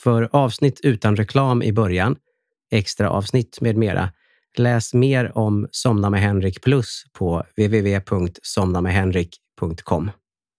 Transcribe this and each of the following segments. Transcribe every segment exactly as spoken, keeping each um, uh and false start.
För avsnitt utan reklam i början, extra avsnitt med mera, läs mer om Somna med Henrik Plus på w w w punkt somna med henrik punkt com.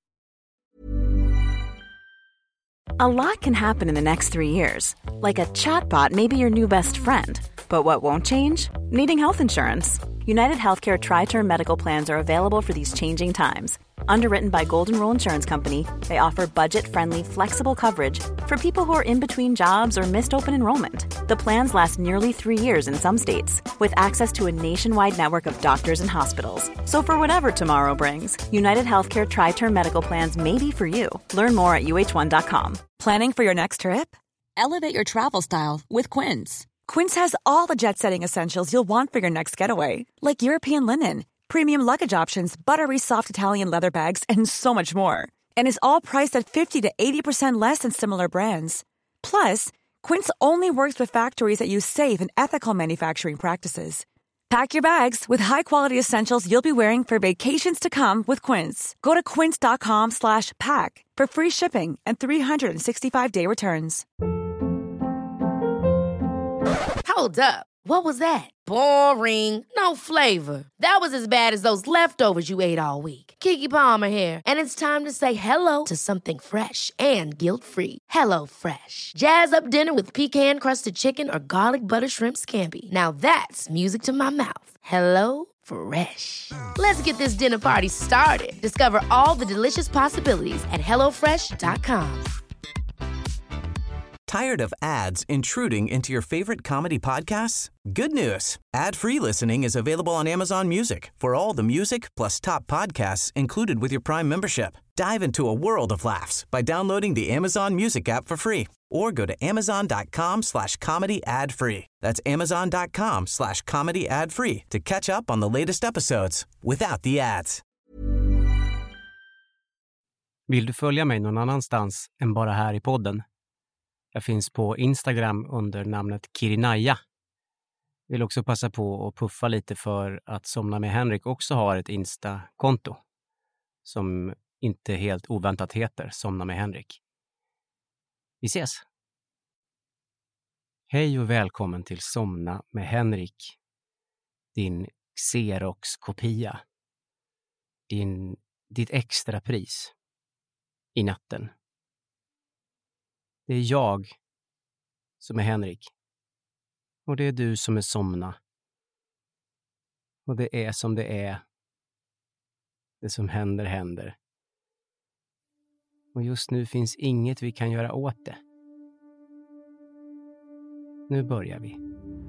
A lot can happen in the next three years. Like a chatbot may be your new best friend. But what won't change? Needing health insurance. United Healthcare Tri-Term Medical Plans are available for these changing times. Underwritten by Golden Rule Insurance Company, they offer budget-friendly, flexible coverage for people who are in between jobs or missed open enrollment. The plans last nearly three years in some states, with access to a nationwide network of doctors and hospitals. So for whatever tomorrow brings, United Healthcare Tri-Term Medical Plans may be for you. Learn more at U H one dot com. Planning for your next trip? Elevate your travel style with Quince. Quince has all the jet-setting essentials you'll want for your next getaway, like European linen, premium luggage options, buttery soft Italian leather bags, and so much more. And is all priced at fifty to eighty percent less than similar brands. Plus, Quince only works with factories that use safe and ethical manufacturing practices. Pack your bags with high-quality essentials you'll be wearing for vacations to come with Quince. Go to quince dot com slash pack for free shipping and three sixty-five day returns. Hold up. What was that? Boring. No flavor. That was as bad as those leftovers you ate all week. Keke Palmer here, and it's time to say hello to something fresh and guilt-free. Hello Fresh. Jazz up dinner with pecan-crusted chicken or garlic butter shrimp scampi. Now that's music to my mouth. Hello Fresh. Let's get this dinner party started. Discover all the delicious possibilities at hello fresh dot com. Tired of ads intruding into your favorite comedy podcasts? Good news. Ad-free listening is available on Amazon Music for all the music plus top podcasts included with your Prime membership. Dive into a world of laughs by downloading the Amazon Music app for free or go to amazon dot com slash comedy ad free. That's amazon dot com slash comedy ad free to catch up on the latest episodes without the ads. Vill du följa mig någon annanstans än bara här i podden? Jag finns på Instagram under namnet Kirinaya. Vill också passa på att puffa lite för att Somna med Henrik också har ett Insta-konto som inte helt oväntat heter Somna med Henrik. Vi ses! Hej och välkommen till Somna med Henrik. Din Xerox-kopia. Din, ditt extra pris i natten. Det är jag som är Henrik. Och det är du som är Somna. Och det är som det är. Det som händer, händer. Och just nu finns inget vi kan göra åt det. Nu börjar vi.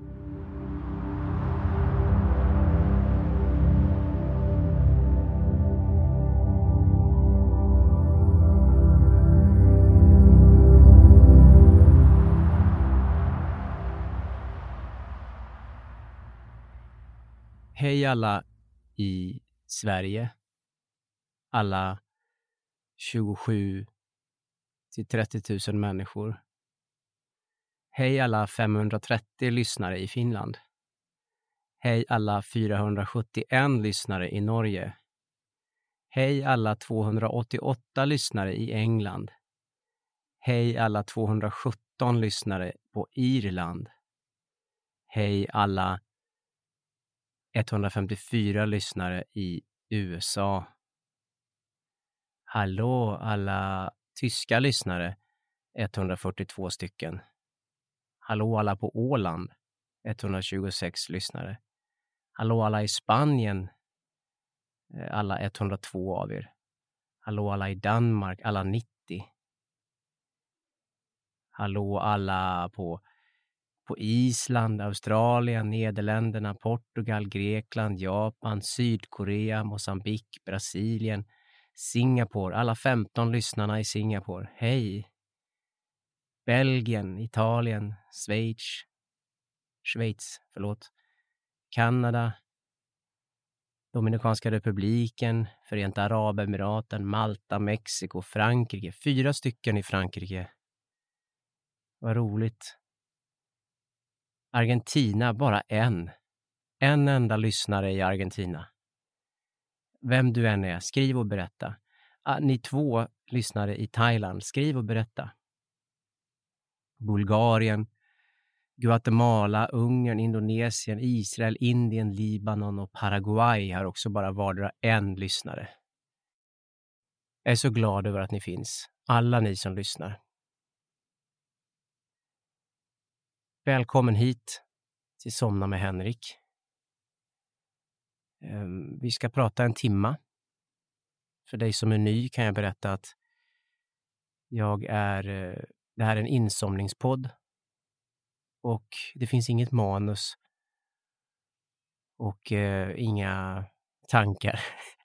Hej alla i Sverige. Alla tjugosju till trettio tusen människor. Hej alla femhundratrettio lyssnare i Finland. Hej alla fyrahundrasjuttioen lyssnare i Norge. Hej alla tvåhundraåttioåtta lyssnare i England. Hej alla tvåhundrasjutton lyssnare på Irland. Hej alla etthundrafemtiofyra lyssnare i U S A. Hallå alla tyska lyssnare, etthundrafyrtiotvå stycken. Hallå alla på Åland, etthundratjugosex lyssnare. Hallå alla i Spanien, alla etthundratvå av er. Hallå alla i Danmark, alla nittio. Hallå alla på På Island, Australien, Nederländerna, Portugal, Grekland, Japan, Sydkorea, Mosambik, Brasilien, Singapore, alla femton lyssnarna i Singapore. Hej! Belgien, Italien, Schweiz, Schweiz, förlåt, Kanada, Dominikanska republiken, Förenta Arabemiraten, Malta, Mexiko, Frankrike. Fyra stycken i Frankrike. Vad roligt. Argentina, bara en. En enda lyssnare i Argentina. Vem du än är, skriv och berätta. Ah, ni två lyssnare i Thailand, skriv och berätta. Bulgarien, Guatemala, Ungern, Indonesien, Israel, Indien, Libanon och Paraguay har också bara vardera en lyssnare. Jag är så glad över att ni finns, alla ni som lyssnar. Välkommen hit till Somna med Henrik. Vi ska prata en timma. För dig som är ny kan jag berätta att jag är, det här är en insomningspodd. Och det finns inget manus. Och eh, inga tankar.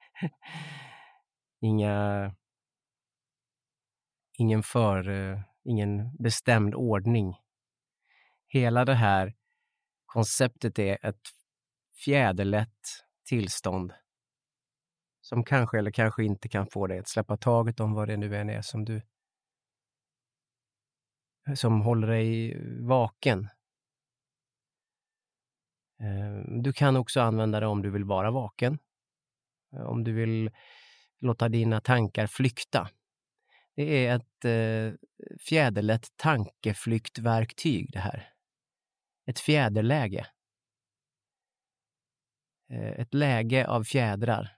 inga, ingen för, eh, ingen bestämd ordning. Hela det här konceptet är ett fjäderlätt tillstånd som kanske eller kanske inte kan få dig att släppa taget om vad det nu än är som du som håller dig vaken. Du kan också använda det om du vill vara vaken. Om du vill låta dina tankar flykta. Det är ett eh, fjäderlätt tankeflyktverktyg det här. Ett fjäderläge. Eh, ett läge av fjädrar.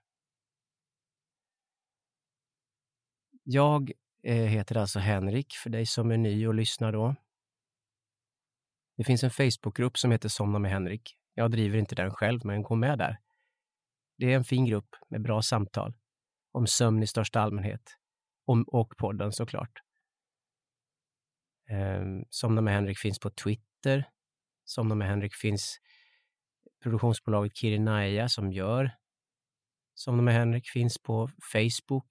Jag eh, heter alltså Henrik, för dig som är ny och lyssnar då. Det finns en Facebookgrupp som heter Somna med Henrik. Jag driver inte den själv, men gå med där. Det är en fin grupp med bra samtal om sömn i största allmänhet. Om, och podden såklart. Eh, Somna med Henrik finns på Twitter. Somna med Henrik finns produktionsbolaget Kirinaya som gör. Somna med Henrik finns på Facebook.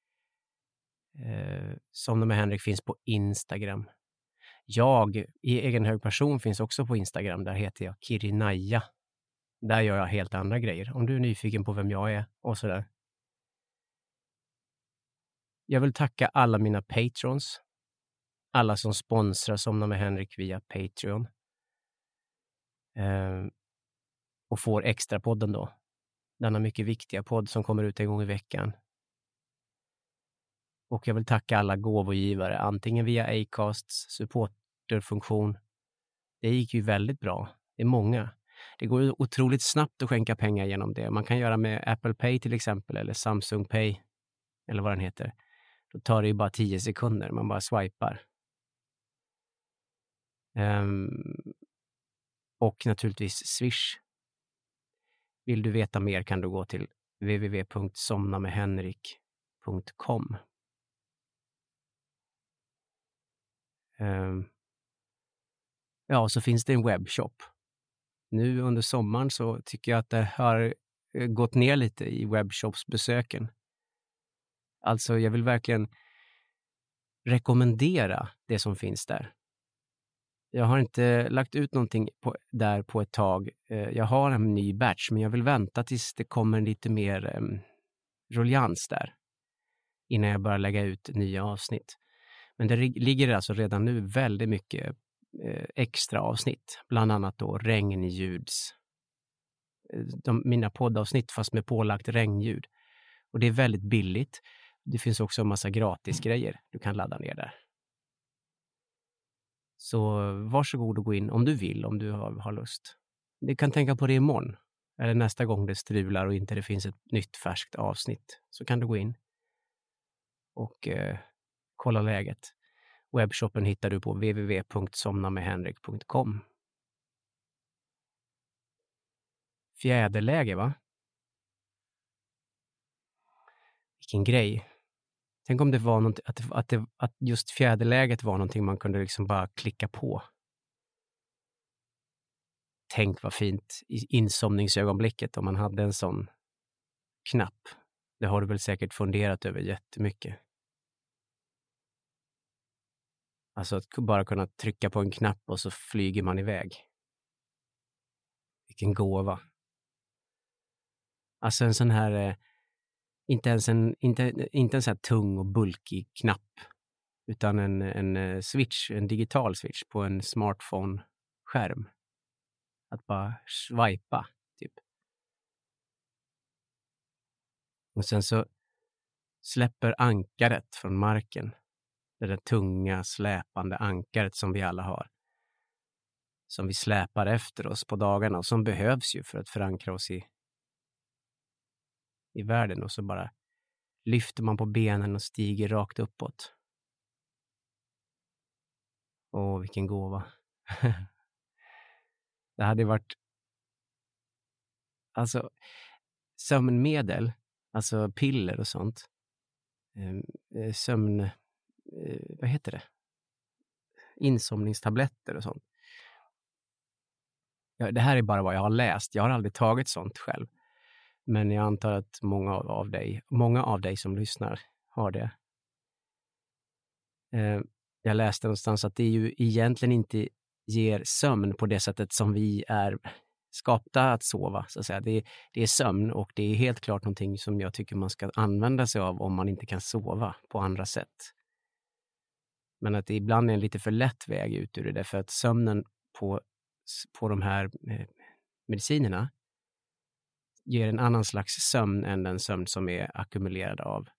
Eh, Somna med Henrik finns på Instagram. Jag i egen hög person finns också på Instagram. Där heter jag Kirinaya. Där gör jag helt andra grejer. Om du är nyfiken på vem jag är och sådär. Jag vill tacka alla mina patrons. Alla som sponsrar Somna med Henrik via Patreon. Eh, och får extra podden då. Denna mycket viktiga podd som kommer ut en gång i veckan. Och jag vill tacka alla gåvogivare. Antingen via Acasts supporterfunktion. Det gick ju väldigt bra. Det är många. Det går otroligt snabbt att skänka pengar genom det. Man kan göra med Apple Pay till exempel. Eller Samsung Pay. Eller vad den heter. Då tar det ju bara tio sekunder. Man bara swipar. Um, och naturligtvis Swish. Vill du veta mer kan du gå till w w w punkt somnamedhenrik punkt com. Um, ja, så finns det en webbshop. Nu under sommaren så tycker jag att det har gått ner lite i webbshopsbesöken. Alltså jag vill verkligen rekommendera det som finns där. Jag har inte lagt ut någonting på, där på ett tag. Jag har en ny batch men jag vill vänta tills det kommer lite mer um, ruljans där. Innan jag börjar lägga ut nya avsnitt. Men det ligger alltså redan nu väldigt mycket eh, extra avsnitt. Bland annat då regnljuds. De, mina poddavsnitt fast med pålagt regnljud. Och det är väldigt billigt. Det finns också en massa gratis grejer du kan ladda ner där. Så varsågod och gå in om du vill, om du har, har lust. Du kan tänka på det imorgon. Eller nästa gång det strular och inte det finns ett nytt färskt avsnitt. Så kan du gå in och eh, kolla läget. Webbshoppen hittar du på w w w punkt somnamedhenrik punkt com. Fjäderläge, va? Vilken grej. Tänk om det var något, att, att, det, att just fjäderläget var någonting man kunde liksom bara klicka på. Tänk vad fint i insomningsögonblicket om man hade en sån knapp. Det har du väl säkert funderat över jättemycket. Alltså att bara kunna trycka på en knapp och så flyger man iväg. Vilken gåva. Alltså en sån här, eh, inte ens en, inte, inte en sån här tung och bulkig knapp. Utan en, en switch, en digital switch på en smartphone-skärm. Att bara swipa, typ. Och sen så släpper ankaret från marken. Det där tunga, släpande ankaret som vi alla har. Som vi släpar efter oss på dagarna och som behövs ju för att förankra oss i, i världen. Och så bara lyfter man på benen och stiger rakt uppåt. Åh, vilken gåva. Det hade varit... Alltså, sömnmedel, alltså piller och sånt. Eh, sömn... Eh, vad heter det? Insomningstabletter och sånt. Ja, det här är bara vad jag har läst. Jag har aldrig tagit sånt själv. Men jag antar att många av dig, många av dig som lyssnar har det. Eh, jag läste någonstans att det ju egentligen inte ger sömn på det sättet som vi är skapta att sova. Så att säga. Det, det är sömn och det är helt klart någonting som jag tycker man ska använda sig av om man inte kan sova på andra sätt. Men att det ibland är en lite för lätt väg ut ur det. Därför att sömnen på, på de här medicinerna ger en annan slags sömn än den sömn som är ackumulerad av.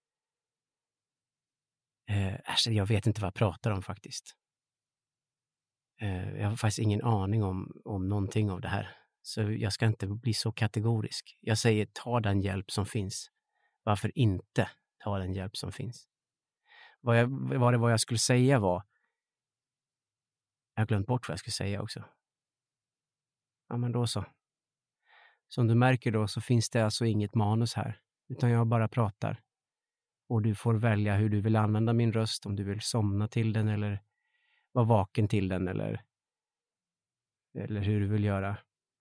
Eh, alltså jag vet inte vad jag pratar om faktiskt. Eh, jag har faktiskt ingen aning om, om någonting av det här. Så jag ska inte bli så kategorisk. Jag säger ta den hjälp som finns. Varför inte ta den hjälp som finns? Vad, jag, vad det var jag skulle säga var... Jag har glömt bort vad jag skulle säga också. Ja, men då så. Som du märker då så finns det alltså inget manus här. Utan jag bara pratar. Och du får välja hur du vill använda min röst. Om du vill somna till den eller vara vaken till den. Eller, eller hur du vill göra.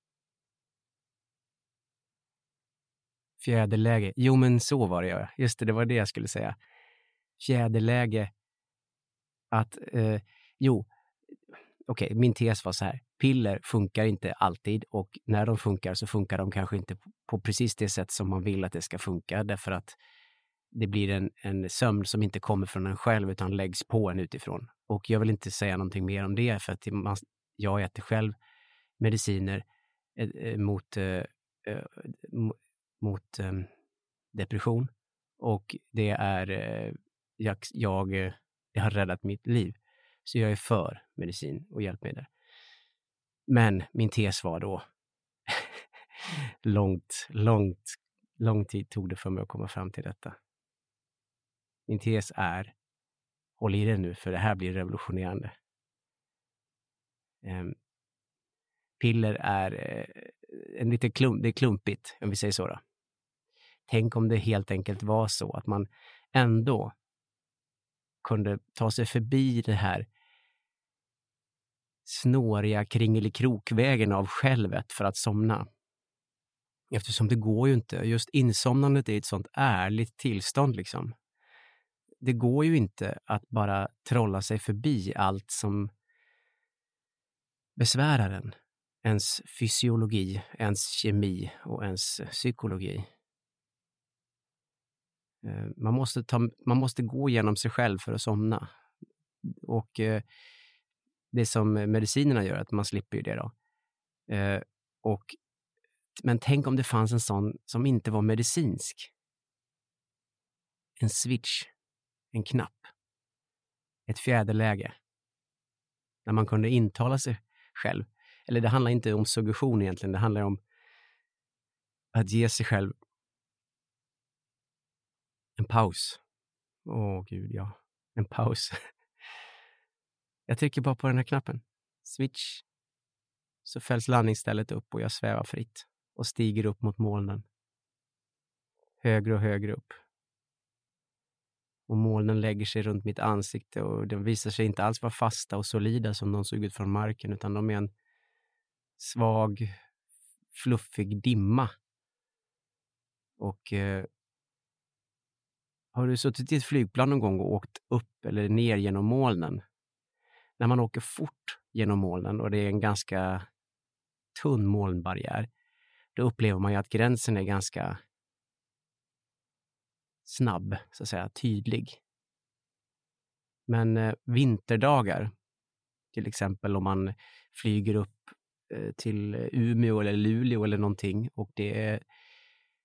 Fjäderläge. Jo, men så var det jag. Just det, det var det jag skulle säga. Fjäderläge. Att, eh, jo, okej, okay, min tes var så här. Piller funkar inte alltid och när de funkar så funkar de kanske inte på, på precis det sätt som man vill att det ska funka. Därför att det blir en, en sömn som inte kommer från en själv utan läggs på en utifrån. Och jag vill inte säga någonting mer om det för att man, jag äter själv mediciner eh, mot, eh, mot eh, depression. Och det är, eh, jag, jag, det har räddat mitt liv. Så jag är för medicin och hjälpmedel. Men min tes var då långt, långt, lång tid tog det för mig att komma fram till detta. Min tes är håll i det nu för det här blir revolutionerande. Um, piller är uh, en lite klump, det är klumpigt om vi säger så då. Tänk om det helt enkelt var så att man ändå kunde ta sig förbi det här snåriga kringelikrokvägen av självet för att somna. Eftersom det går ju inte. Just insomnandet är ett sånt ärligt tillstånd liksom. Det går ju inte att bara trolla sig förbi allt som besvärar en. Ens fysiologi, ens kemi och ens psykologi. Man måste, ta, man måste gå igenom sig själv för att somna. Och eh, det som medicinerna gör, att man slipper ju det då. Eh, och, men tänk om det fanns en sån som inte var medicinsk. En switch, en knapp, ett fjäderläge. Där man kunde intala sig själv. Eller det handlar inte om suggestion egentligen, det handlar om att ge sig själv en paus. Åh gud, ja. En paus. Jag trycker bara på den här knappen. Switch. Så fälls landningsstället upp och jag svävar fritt. Och stiger upp mot molnen. Högre och högre upp. Och molnen lägger sig runt mitt ansikte. Och de visar sig inte alls vara fasta och solida som de såg ut från marken. Utan de är en svag, fluffig dimma. Och... Eh, har du suttit i ett flygplan någon gång och åkt upp eller ner genom molnen? När man åker fort genom molnen och det är en ganska tunn molnbarriär, då upplever man ju att gränsen är ganska snabb, så att säga, tydlig. Men eh, vinterdagar, till exempel om man flyger upp eh, till Umeå eller Luleå eller någonting och det är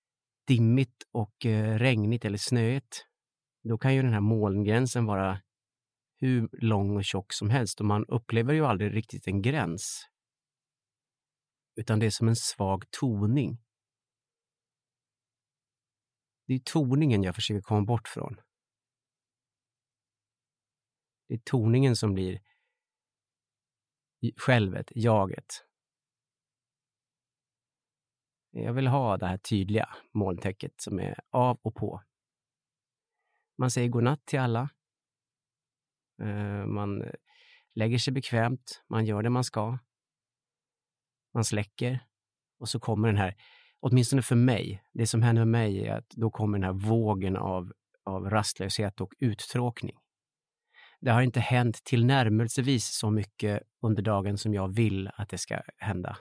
dimmigt och eh, regnigt eller snöigt, då kan ju den här molngränsen vara hur lång och tjock som helst och man upplever ju aldrig riktigt en gräns. Utan det är som en svag toning. Det är toningen jag försöker komma bort från. Det är toningen som blir självet, jaget. Jag vill ha det här tydliga molntäcket som är av och på. Man säger godnatt till alla. Man lägger sig bekvämt. Man gör det man ska. Man släcker. Och så kommer den här, åtminstone för mig, det som händer med mig är att då kommer den här vågen av, av rastlöshet och uttråkning. Det har inte hänt tillnärmelsevis så mycket under dagen som jag vill att det ska hända.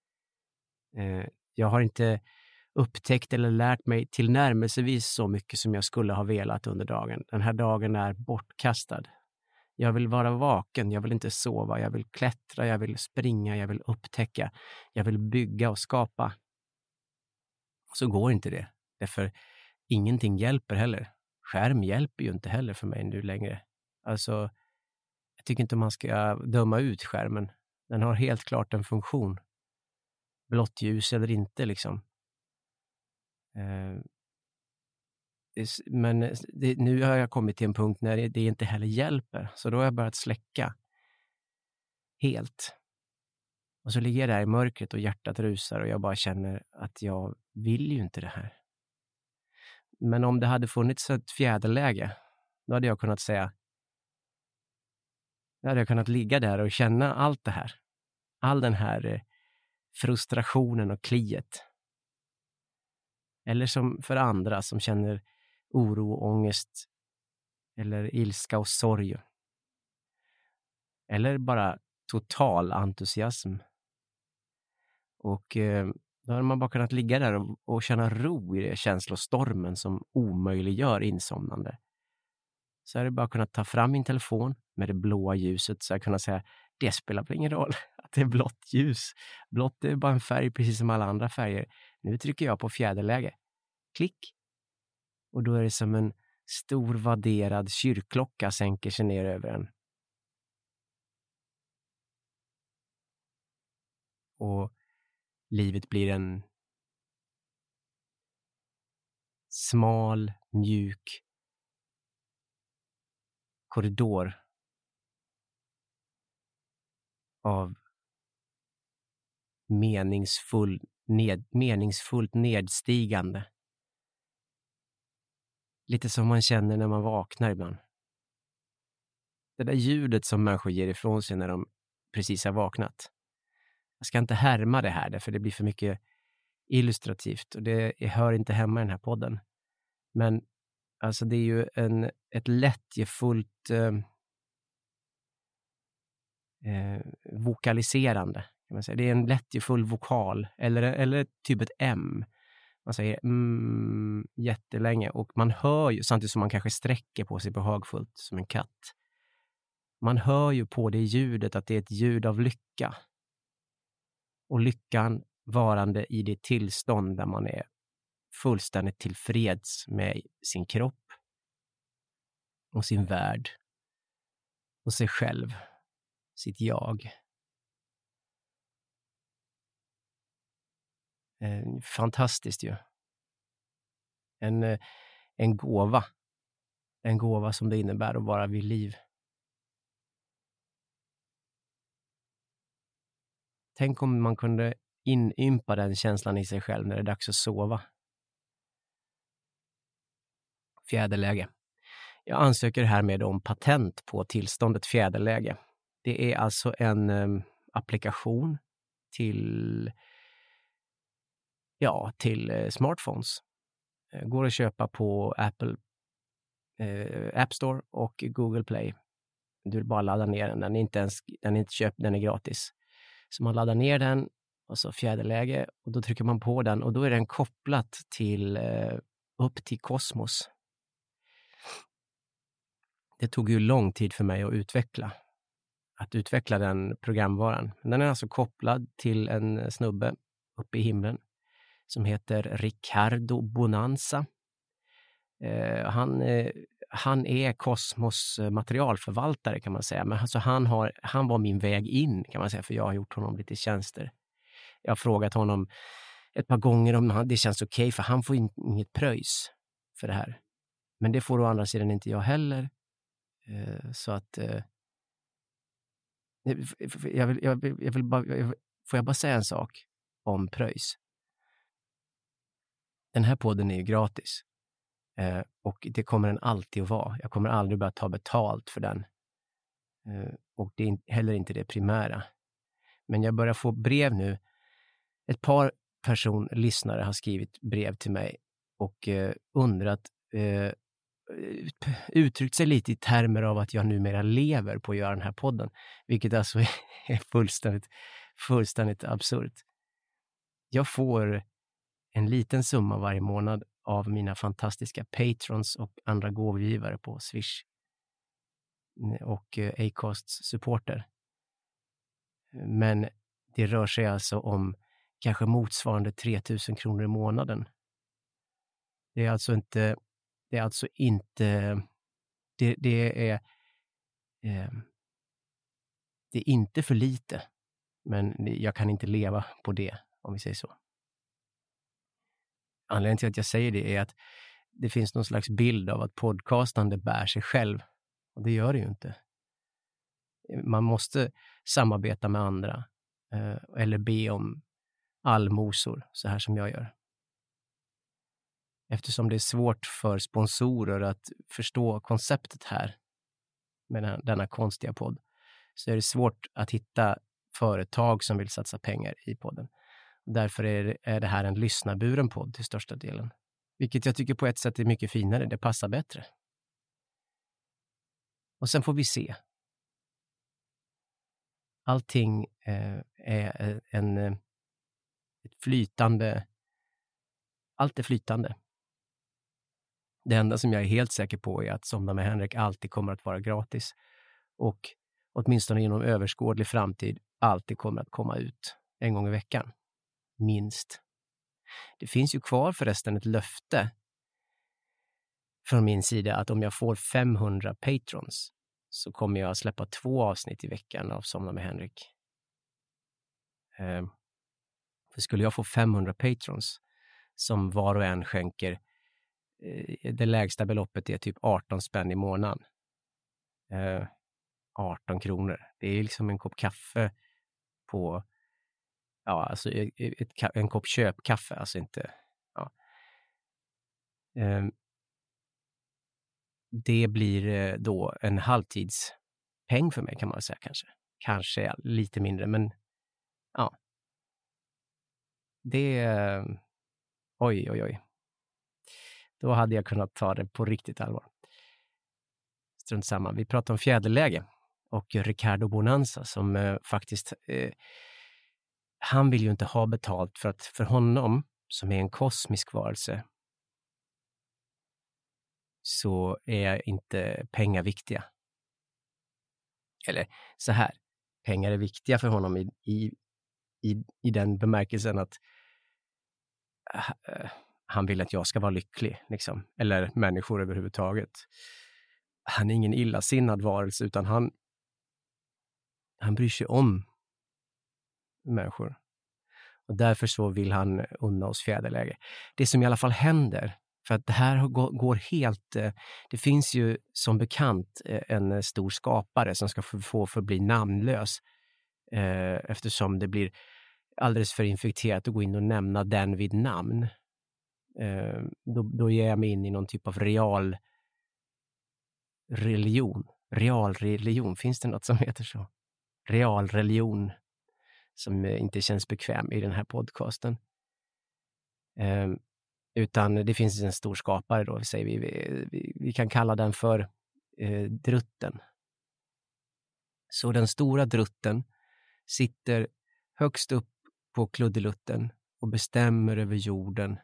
Jag har inte upptäckt eller lärt mig tillnärmelsevis så mycket som jag skulle ha velat under dagen. Den här dagen är bortkastad. Jag vill vara vaken, jag vill inte sova, jag vill klättra, jag vill springa, jag vill upptäcka, jag vill bygga och skapa. Så går inte det, därför ingenting hjälper heller. Skärm hjälper ju inte heller för mig nu längre. Alltså, jag tycker inte man ska döma ut skärmen. Den har helt klart en funktion. Blått ljus eller inte liksom. Eh, men det, nu har jag kommit till en punkt när det, det inte heller hjälper. Så då har jag börjat släcka. Helt. Och så ligger jag där i mörkret och hjärtat rusar och jag bara känner att jag vill ju inte det här. Men om det hade funnits ett fjäderläge, då hade jag kunnat säga, då hade jag kunnat ligga där och känna allt det här. All den här frustrationen och kliet. Eller som för andra som känner oro och ångest eller ilska och sorg. Eller bara total entusiasm. Och eh, då har man bara kunnat ligga där och, och känna ro i det känslostormen som omöjliggör insomnande. Så har jag bara kunnat ta fram min telefon med det blåa ljuset så jag kunnat säga, det spelar väl ingen roll att det är blått ljus. Blått är bara en färg precis som alla andra färger. Nu trycker jag på fjäderläge. Klick. Och då är det som en stor vadderad kyrkklocka sänker sig ner över en. Och livet blir en smal, mjuk korridor av meningsfull, ned, meningsfullt nedstigande. Lite som man känner när man vaknar ibland. Det där ljudet som människor ger ifrån sig när de precis har vaknat. Jag ska inte härma det här, för det blir för mycket illustrativt. Och det hör inte hemma i den här podden. Men alltså det är ju en, ett lättjefullt eh, eh, vokaliserande. Kan man säga. Det är en lättjefull vokal. Eller, eller typ ett M. Man säger mm, jättelänge. Och man hör ju, samtidigt som man kanske sträcker på sig behagfullt som en katt. Man hör ju på det ljudet att det är ett ljud av lycka. Och lyckan varande i det tillstånd där man är fullständigt tillfreds med sin kropp och sin värld och sig själv, sitt jag. Eh, fantastiskt ju. En, eh, en gåva. En gåva som det innebär att vara vid liv. Tänk om man kunde inympa den känslan i sig själv när det är dags att sova. Fjäderläge. Jag ansöker härmed om patent på tillståndet fjäderläge. Det är alltså en um, applikation till, ja, till uh, smartphones. Uh, går att köpa på Apple uh, App Store och Google Play. Du vill bara ladda ner den. Den är inte ens, den är inte köpt, den är gratis. Så man laddar ner den och så fjäderläge och då trycker man på den och då är den kopplat till uh, upp till Kosmos. Det tog ju lång tid för mig att utveckla. Att utveckla den programvaran. Den är alltså kopplad till en snubbe uppe i himlen. Som heter Ricardo Bonanza. Eh, han, eh, han är Kosmos materialförvaltare kan man säga. Men alltså han, har, han var min väg in kan man säga, för jag har gjort honom lite tjänster. Jag har frågat honom ett par gånger om han, det känns okej okay, för han får in, inget pröjs för det här. Men det får å andra sidan inte jag heller. Eh, så att eh, jag vill, jag vill, jag vill bara, jag, får jag bara säga en sak om pröjs? Den här podden är ju gratis. Eh, och det kommer den alltid att vara. Jag kommer aldrig börja ta betalt för den. Eh, och det är in, heller inte det primära. Men jag börjar få brev nu. Ett par person, lyssnare har skrivit brev till mig och eh, undrat, eh, uttryckt sig lite i termer av att jag numera lever på att göra den här podden. Vilket alltså är fullständigt, fullständigt absurt. Jag får en liten summa varje månad av mina fantastiska patrons och andra gåvgivare på Swish och eh, Acasts supporter. Men det rör sig alltså om kanske motsvarande tre tusen kronor i månaden. Det är alltså inte, det är alltså inte, det, det är, eh, det är inte för lite, men jag kan inte leva på det, om vi säger så. Anledningen till att jag säger det är att det finns någon slags bild av att podcastande bär sig själv, och det gör det ju inte. Man måste samarbeta med andra eh, eller be om allmosor, så här som jag gör. Eftersom det är svårt för sponsorer att förstå konceptet här med den, denna konstiga podd, så är det svårt att hitta företag som vill satsa pengar i podden. Därför är det, är det här en lyssnarburen podd till största delen. Vilket jag tycker på ett sätt är mycket finare, det passar bättre. Och sen får vi se. Allting eh, är en eh, ett flytande, allt är flytande. Det enda som jag är helt säker på är att Somna med Henrik alltid kommer att vara gratis och åtminstone inom överskådlig framtid alltid kommer att komma ut en gång i veckan. Minst. Det finns ju kvar förresten ett löfte från min sida att om jag får femhundra patrons så kommer jag att släppa två avsnitt i veckan av Somna med Henrik. Eh, för skulle jag få femhundra patrons som var och en skänker, eh, det lägsta beloppet är typ arton spänn i månaden. Eh, arton kronor. Det är liksom en kopp kaffe på, ja, alltså ett, ett, en kopp köpkaffe, alltså inte, ja. Eh, det blir då en halvtidspeng för mig kan man säga kanske. Kanske lite mindre, men ja. Det, oj, oj, oj. Då hade jag kunnat ta det på riktigt allvar. Strunt samma. Vi pratar om fjäderläge och Ricardo Bonanza som eh, faktiskt, eh, han vill ju inte ha betalt för att för honom som är en kosmisk varelse så är inte pengar viktiga. Eller så här, pengar är viktiga för honom i, i, i, i den bemärkelsen att uh, han vill att jag ska vara lycklig, liksom. Eller människor överhuvudtaget. Han är ingen illasinnad varelse utan han han bryr sig om människor. Och därför så vill han unna oss fjäderläge. Det som i alla fall händer, för att det här går helt, det finns ju som bekant en stor skapare som ska få förbli namnlös eftersom det blir alldeles för infekterat att gå in och nämna den vid namn. Då, då ger jag mig in i någon typ av real religion. Real religion, finns det något som heter så? Real religion som inte känns bekväm i den här podcasten. Um, utan det finns en stor skapare då, säger vi. Vi, vi, vi kan kalla den för eh, drutten. Så den stora drutten sitter högst upp på kluddelutten och bestämmer över jorden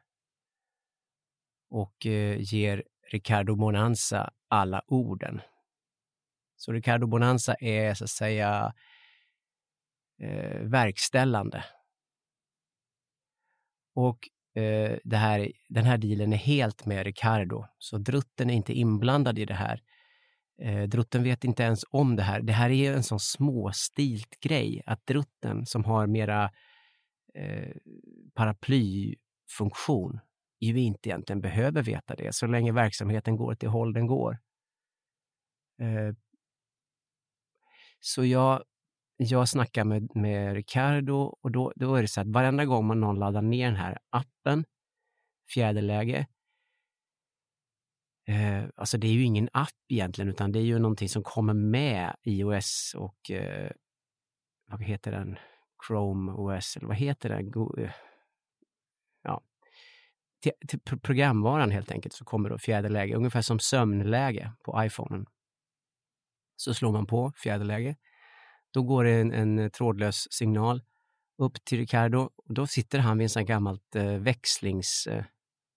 och eh, ger Ricardo Bonanza alla orden. Så Ricardo Bonanza är så att säga eh, verkställande. Och eh, det här, den här dealen är helt med Ricardo. Så Drutten är inte inblandad i det här. Eh, Drutten vet inte ens om det här. Det här är en sån småstilt grej. Att Drutten som har mera eh, paraplyfunktion ju inte egentligen behöver veta det. Så länge verksamheten går till håll den går. Eh, så jag, jag snackar med, med Ricardo och då, då är det så att varenda gång man någon laddar ner den här appen, fjäderläge, Eh, alltså det är ju ingen app egentligen utan det är ju någonting som kommer med iOS och eh, vad heter den? Chrome O S eller vad heter den? Go- eh, ja. Till, till programvaran helt enkelt så kommer då fjäderläge, ungefär som sömnläge på iPhonen. Så slår man på fjäderläge. Då går det en, en trådlös signal upp till Ricardo och då sitter han vid en sån gammalt eh, växlings... Eh,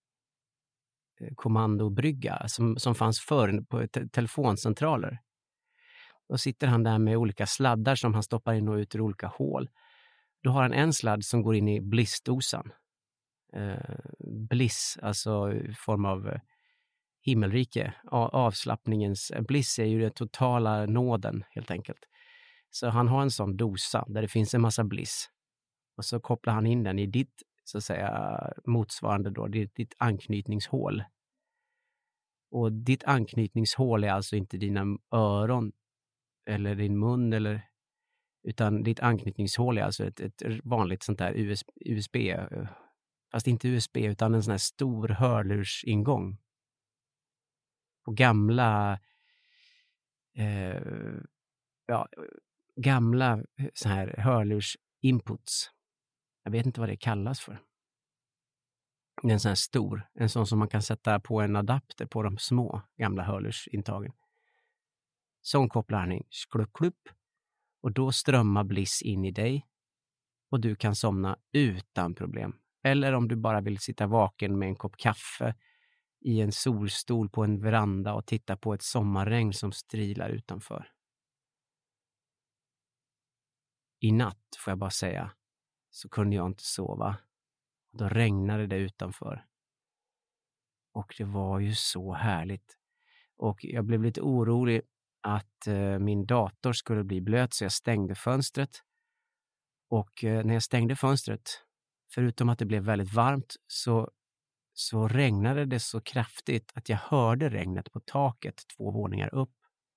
kommandobrygga som, som fanns förr på te- telefoncentraler. Då sitter han där med olika sladdar som han stoppar in och ut ur olika hål. Då har han en sladd som går in i blissdosan. Eh, bliss, alltså i form av eh, himmelrike. A- avslappningens, bliss är ju den totala nåden helt enkelt. Så han har en sån dosa där det finns en massa bliss. Och så kopplar han in den i ditt så att säga motsvarande då, ditt, ditt anknytningshål. Och ditt anknytningshål är alltså inte dina öron eller din mun eller utan ditt anknytningshål är alltså ett, ett vanligt sånt där U S B, U S B fast inte U S B utan en sån här stor hörlursingång. Och gamla eh, ja, gamla så här hörlursinputs. Jag vet inte vad det kallas för. Det är en sån här stor, en sån som man kan sätta på en adapter på de små gamla hörlursintagen. Sån kopplar han in, sklupp, klupp, och då strömmar bliss in i dig och du kan somna utan problem. Eller om du bara vill sitta vaken med en kopp kaffe i en solstol på en veranda och titta på ett sommarregn som strilar utanför. I natt, får jag bara säga, så kunde jag inte sova. Då regnade det utanför. Och det var ju så härligt. Och jag blev lite orolig att eh, min dator skulle bli blöt så jag stängde fönstret. Och eh, när jag stängde fönstret, förutom att det blev väldigt varmt, så, så regnade det så kraftigt att jag hörde regnet på taket två våningar upp.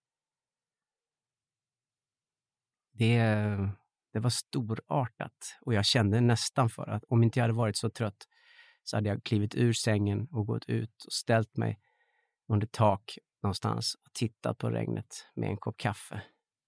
Det, det var storartat och jag kände nästan för att om inte jag hade varit så trött så hade jag klivit ur sängen och gått ut och ställt mig under tak någonstans och tittat på regnet med en kopp kaffe.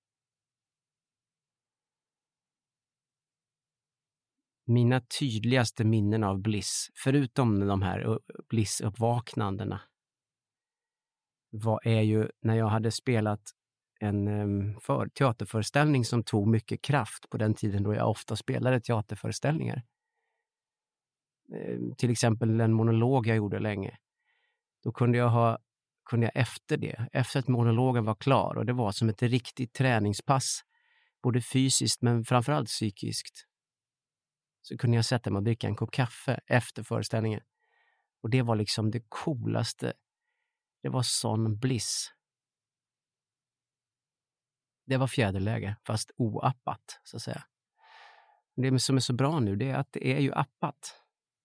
Mina tydligaste minnen av bliss, förutom de här blissuppvaknandena, var är ju när jag hade spelat en för, teaterföreställning som tog mycket kraft på den tiden då jag ofta spelade teaterföreställningar. Till exempel en monolog jag gjorde länge. Då kunde jag ha kunde jag efter det, efter att monologen var klar, och det var som ett riktigt träningspass, både fysiskt men framförallt psykiskt, så kunde jag sätta mig och dricka en kopp kaffe efter föreställningen. Och det var liksom det coolaste. Det var sån bliss. Det var fjäderläge, fast oappat, så att säga. Det som är så bra nu, det är att det är ju appat.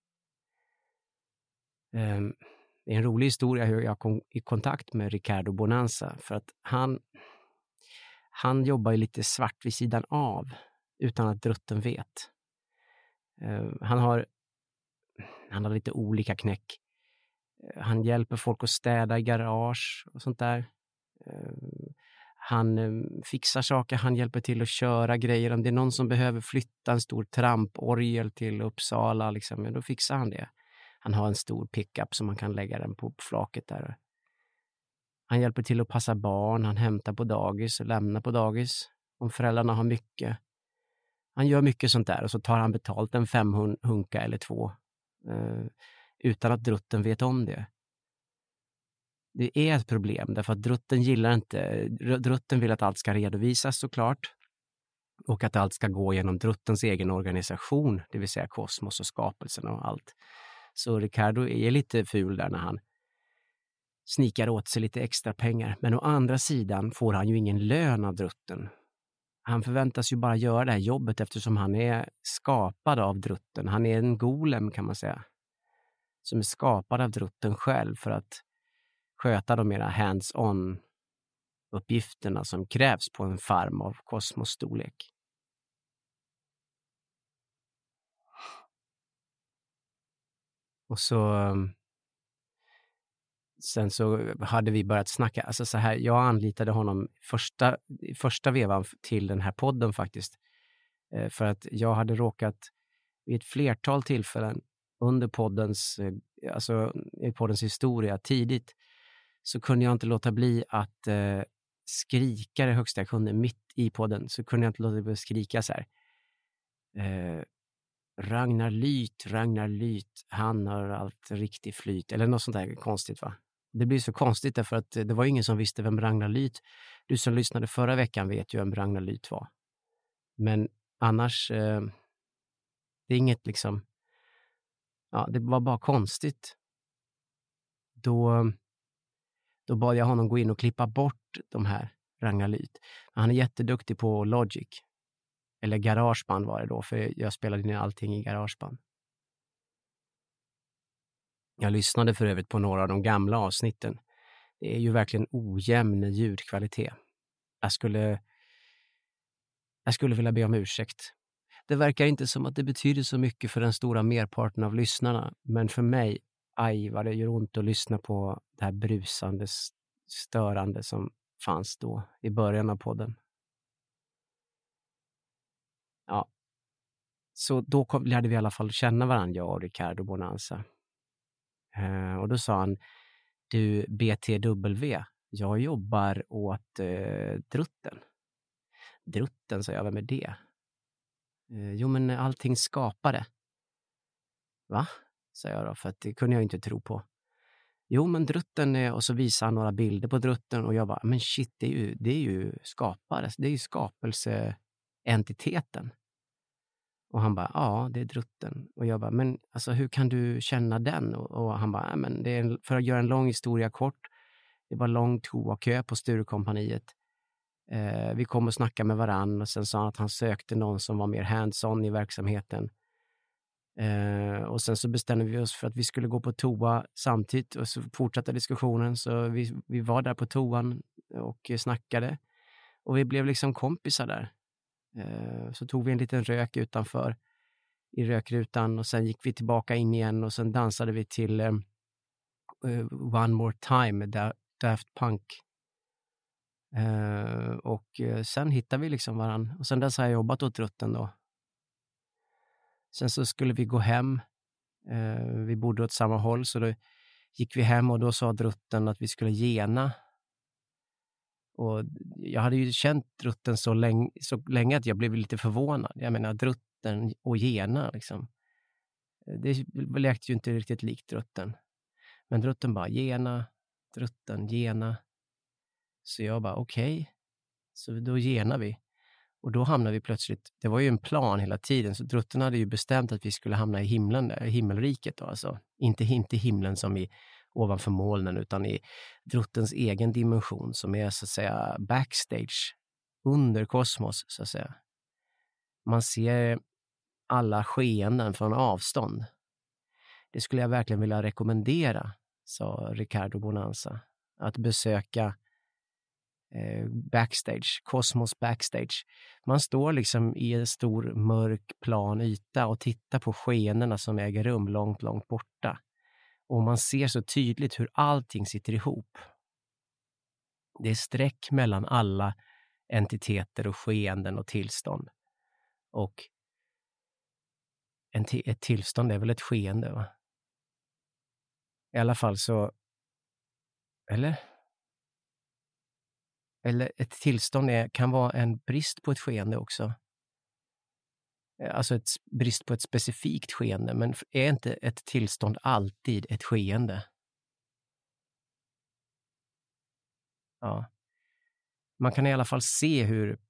Um, det är en rolig historia hur jag kom i kontakt med Ricardo Bonanza, för att han han jobbar ju lite svart vid sidan av utan att Drutten vet. Uh, han har han har lite olika knäck. Uh, han hjälper folk att städa i garage och sånt där. Uh, Han eh, fixar saker, han hjälper till att köra grejer. Om det är någon som behöver flytta en stor tramporgel till Uppsala, liksom, ja, då fixar han det. Han har en stor pickup som man kan lägga den på flaket där. Han hjälper till att passa barn, han hämtar på dagis och lämnar på dagis. Om föräldrarna har mycket. Han gör mycket sånt där och så tar han betalt en fem hunka eller två. Eh, utan att Drutten vet om det. Det är ett problem därför att Drutten gillar inte, Drutten vill att allt ska redovisas såklart, och att allt ska gå genom Druttens egen organisation, det vill säga kosmos och skapelsen och allt. Så Ricardo är lite ful där när han snikar åt sig lite extra pengar. Men å andra sidan får han ju ingen lön av drutten. Han förväntas ju bara göra det här jobbet eftersom han är skapad av drutten. Han är en golem kan man säga. Som är skapad av drutten själv för att sköta de mera hands-on uppgifterna som krävs på en farm av kosmosstorlek. Och så sen så hade vi börjat snacka, alltså så här, jag anlitade honom första, första vevan till den här podden faktiskt. För att jag hade råkat vid ett flertal tillfällen under poddens, alltså i poddens historia tidigt, så kunde jag inte låta bli att eh, skrika det högsta jag kunde mitt i podden. Så kunde jag inte låta bli att skrika så här. Eh, Ragnar Lyth, Ragnar Lyth, han har allt riktigt flyt. Eller något sånt där konstigt va? Det blir så konstigt därför att det var ingen som visste vem Ragnar Lyth. Du som lyssnade förra veckan vet ju vem Ragnar Lyth var. Men annars, eh, det är inget liksom, ja det var bara konstigt. Då, då bad jag honom gå in och klippa bort de här Ragnar Lyth. Han är jätteduktig på Logic. Eller GarageBand var det då, för jag spelade in allting i GarageBand. Jag lyssnade för övrigt på några av de gamla avsnitten. Det är ju verkligen ojämn ljudkvalitet. Jag skulle, jag skulle vilja be om ursäkt. Det verkar inte som att det betyder så mycket för den stora merparten av lyssnarna. Men för mig, aj vad det gör ont att lyssna på det här brusande, störande som fanns då i början av podden. Ja, så då kom, lärde vi i alla fall känna varandra, jag och Ricardo Bonanza. Uh, och då sa han, du B T W, jag jobbar åt uh, Drutten. Drutten, sa jag, vem är det? Uh, jo men allting skapade. Va? Sa jag då, för att det kunde jag inte tro på. Jo men Drutten, är, och så visade han några bilder på Drutten och jag bara, men shit, det är ju, det är ju skapare, det är ju skapelseentiteten. Och han bara, ja det är Drutten. Och jag bara, men alltså hur kan du känna den? Och, och han bara, men det är för att göra en lång historia kort. Det var lång toakö på Sturekompaniet. Eh, vi kom och snackade med varann och sen sa han att han sökte någon som var mer hands-on i verksamheten. Eh, och sen så bestämde vi oss för att vi skulle gå på toa samtidigt och så fortsatte diskussionen. Så vi, vi var där på toan och snackade. Och vi blev liksom kompisar där. Så tog vi en liten rök utanför i rökrutan och sen gick vi tillbaka in igen och sen dansade vi till uh, One More Time med Daft Punk. Uh, och uh, sen hittade vi liksom varann. Och sen dess har jag jobbat åt Drutten då. Sen så skulle vi gå hem. Uh, vi bodde åt samma håll så då gick vi hem och då sa Drutten att vi skulle gena. Och jag hade ju känt Drutten så länge, så länge att jag blev lite förvånad. Jag menar, Drutten och gena liksom. Det lekte ju inte riktigt likt Drutten. Men Drutten bara, gena, Drutten, gena. Så jag bara, okej. Okay. Så då genar vi. Och då hamnade vi plötsligt, det var ju en plan hela tiden. Så Drutten hade ju bestämt att vi skulle hamna i himlen, i himmelriket då, alltså. Inte, inte himlen som i ovanför molnen utan i Druttens egen dimension som är så att säga backstage under kosmos så att säga. Man ser alla skeenden från avstånd. Det skulle jag verkligen vilja rekommendera, sa Ricardo Bonanza, att besöka eh, backstage, kosmos backstage. Man står liksom i en stor mörk plan yta och tittar på skeendena som äger rum långt, långt borta. Och man ser så tydligt hur allting sitter ihop. Det är streck mellan alla entiteter och skeenden och tillstånd. Och en t- ett tillstånd är väl ett skeende, va? I alla fall så... Eller? Eller ett tillstånd är, kan vara en brist på ett skeende också. Alltså ett brist på ett specifikt skeende. Men är inte ett tillstånd alltid ett skeende? Ja. Man kan i alla fall se hur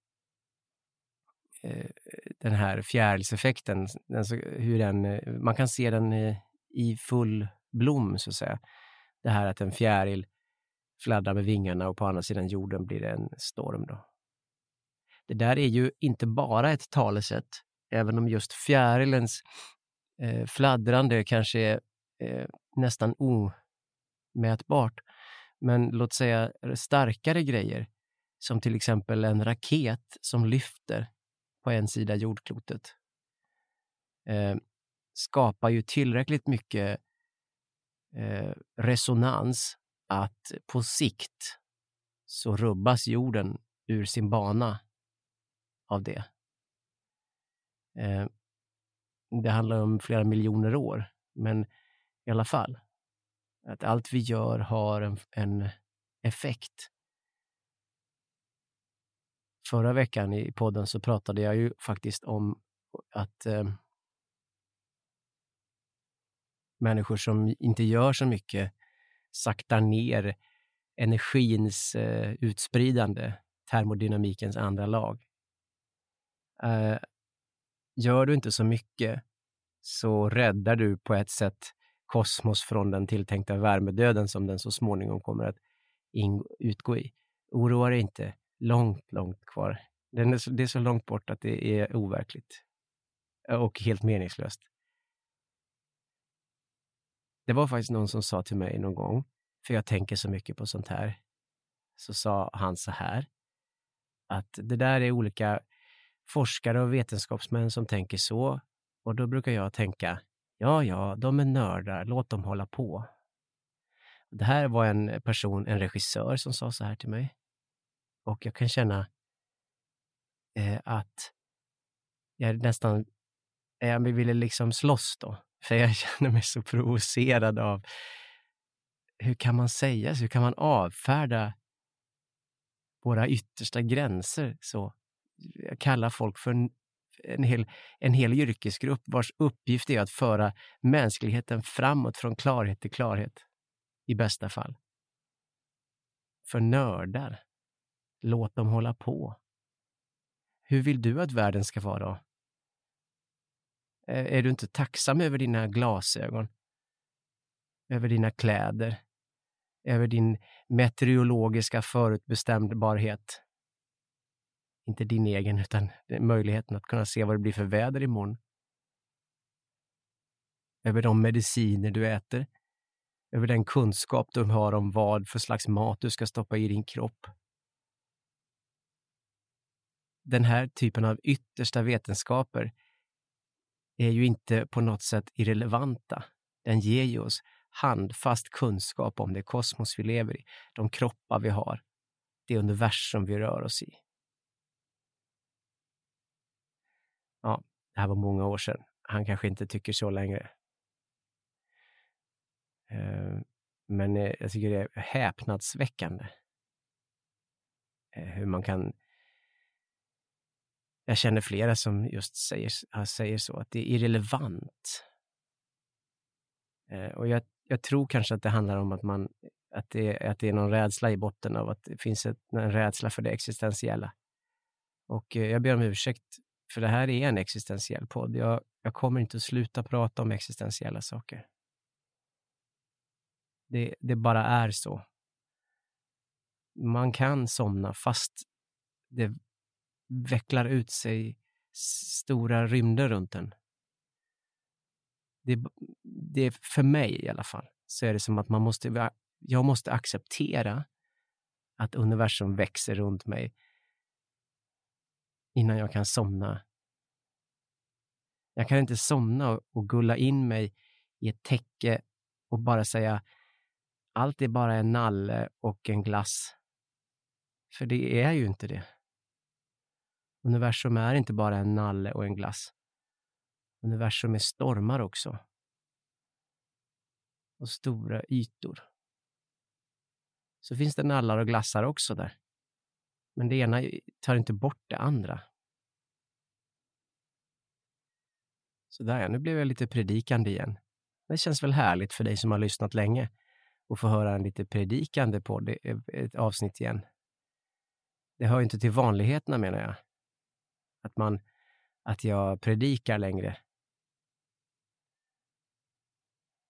eh, den här fjärilseffekten, den, hur den, man kan se den eh, i full blom så att säga. Det här att en fjäril fladdrar med vingarna och på andra sidan jorden blir det en storm då. Det där är ju inte bara ett talesätt, även om just fjärilens eh, fladdrande kanske är eh, nästan omätbart. Men låt säga starkare grejer, som till exempel en raket som lyfter på en sida jordklotet, eh, skapar ju tillräckligt mycket eh, resonans att på sikt så rubbas jorden ur sin bana av det. Eh, det handlar om flera miljoner år, men i alla fall att allt vi gör har en, en effekt. Förra veckan i podden så pratade jag ju faktiskt om att eh, människor som inte gör så mycket saktar ner energins eh, utspridande, termodynamikens andra lag. Eh, gör du inte så mycket så räddar du på ett sätt kosmos från den tilltänkta värmedöden som den så småningom kommer att in- utgå i. Oroa dig inte, långt, långt kvar. Den är så, det är så långt bort att det är overkligt och helt meningslöst. Det var faktiskt någon som sa till mig någon gång, för jag tänker så mycket på sånt här, så sa han så här, att det där är olika forskare och vetenskapsmän som tänker så, och då brukar jag tänka, ja, ja, de är nördar, låt dem hålla på. Det här var en person, en regissör som sa så här till mig, och jag kan känna eh, att jag nästan, jag ville liksom slåss då, för jag känner mig så provocerad av hur kan man säga så, hur kan man avfärda våra yttersta gränser så. Jag kallar folk för en, en, hel, en hel yrkesgrupp vars uppgift är att föra mänskligheten framåt från klarhet till klarhet, i bästa fall. För nördar, låt dem hålla på. Hur vill du att världen ska vara då? Är du inte tacksam över dina glasögon? Över dina kläder? Över din meteorologiska förutbestämbarhet? Inte din egen, utan möjligheten att kunna se vad det blir för väder imorgon. Över de mediciner du äter. Över den kunskap du har om vad för slags mat du ska stoppa i din kropp. Den här typen av yttersta vetenskaper är ju inte på något sätt irrelevanta. Den ger ju oss handfast kunskap om det kosmos vi lever i, de kroppar vi har, det universum vi rör oss i. Ja, det här var många år sedan. Han kanske inte tycker så längre. Men jag tycker det är häpnadsväckande hur man kan. Jag känner flera som just säger, säger så, att det är irrelevant. Och jag, jag tror kanske att det handlar om att man att det, att det är någon rädsla i botten av att det finns ett, en rädsla för det existentiella. Och jag ber om ursäkt, för det här är en existentiell podd. Jag, jag kommer inte att sluta prata om existentiella saker. Det, det bara är så. Man kan somna fast det vecklar ut sig stora rymder runt en. Det, det för mig i alla fall så är det som att man måste, jag måste acceptera att universum växer runt mig innan jag kan somna. Jag kan inte somna och, och gulla in mig i ett täcke och bara säga allt är bara en nalle och en glass. För det är ju inte det. Universum är inte bara en nalle och en glass. Universum är stormar också. Och stora ytor. Så finns det nallar och glassar också där. Men det ena tar inte bort det andra. Så där, nu blev jag lite predikande igen. Det känns väl härligt för dig som har lyssnat länge och få höra en lite predikande på det, ett avsnitt igen. Det hör inte till vanligheterna, menar jag. Att man, att jag predikar längre.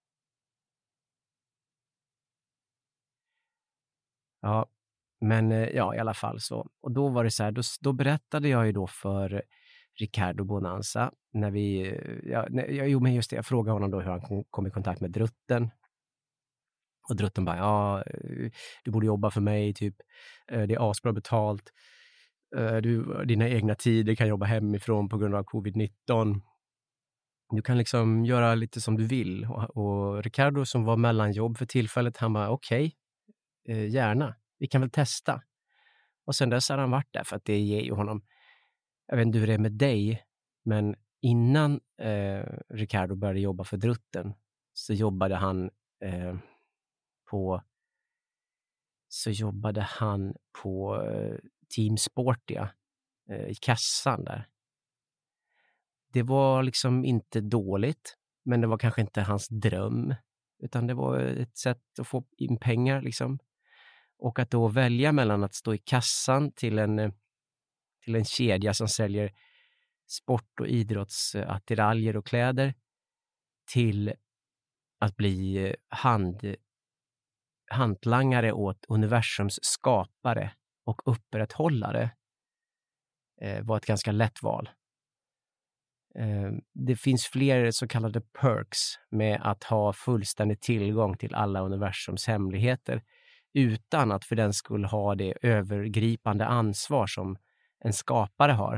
Ja, men ja, i alla fall så. Och då var det så här, då, då berättade jag ju då för Ricardo Bonanza, när vi, ja, när, jo men just det, jag frågade honom då hur han kom, kom i kontakt med Drutten. Och Drutten bara, ja, du borde jobba för mig, typ, det är asbra betalt. Du, dina egna tider kan jobba hemifrån på grund av covid nitton. Du kan liksom göra lite som du vill. Och, och Ricardo som var mellanjobb för tillfället, han bara, okej, okay, eh, gärna. Vi kan väl testa. Och sen dess har han varit där, för att det ger ju honom, jag vet inte hur det är med dig, men innan eh, Ricardo började jobba för Drutten så jobbade han eh, på så jobbade han på eh, Team Sportia eh, i kassan där. Det var liksom inte dåligt, men det var kanske inte hans dröm, utan det var ett sätt att få in pengar liksom. Och att då välja mellan att stå i kassan till en, till en kedja som säljer sport- och idrottsattiraljer och kläder till att bli hand, hantlangare åt universums skapare och upprätthållare eh, var ett ganska lätt val. Eh, det finns fler så kallade perks med att ha fullständig tillgång till alla universums hemligheter utan att för den skull ha det övergripande ansvar som en skapare har,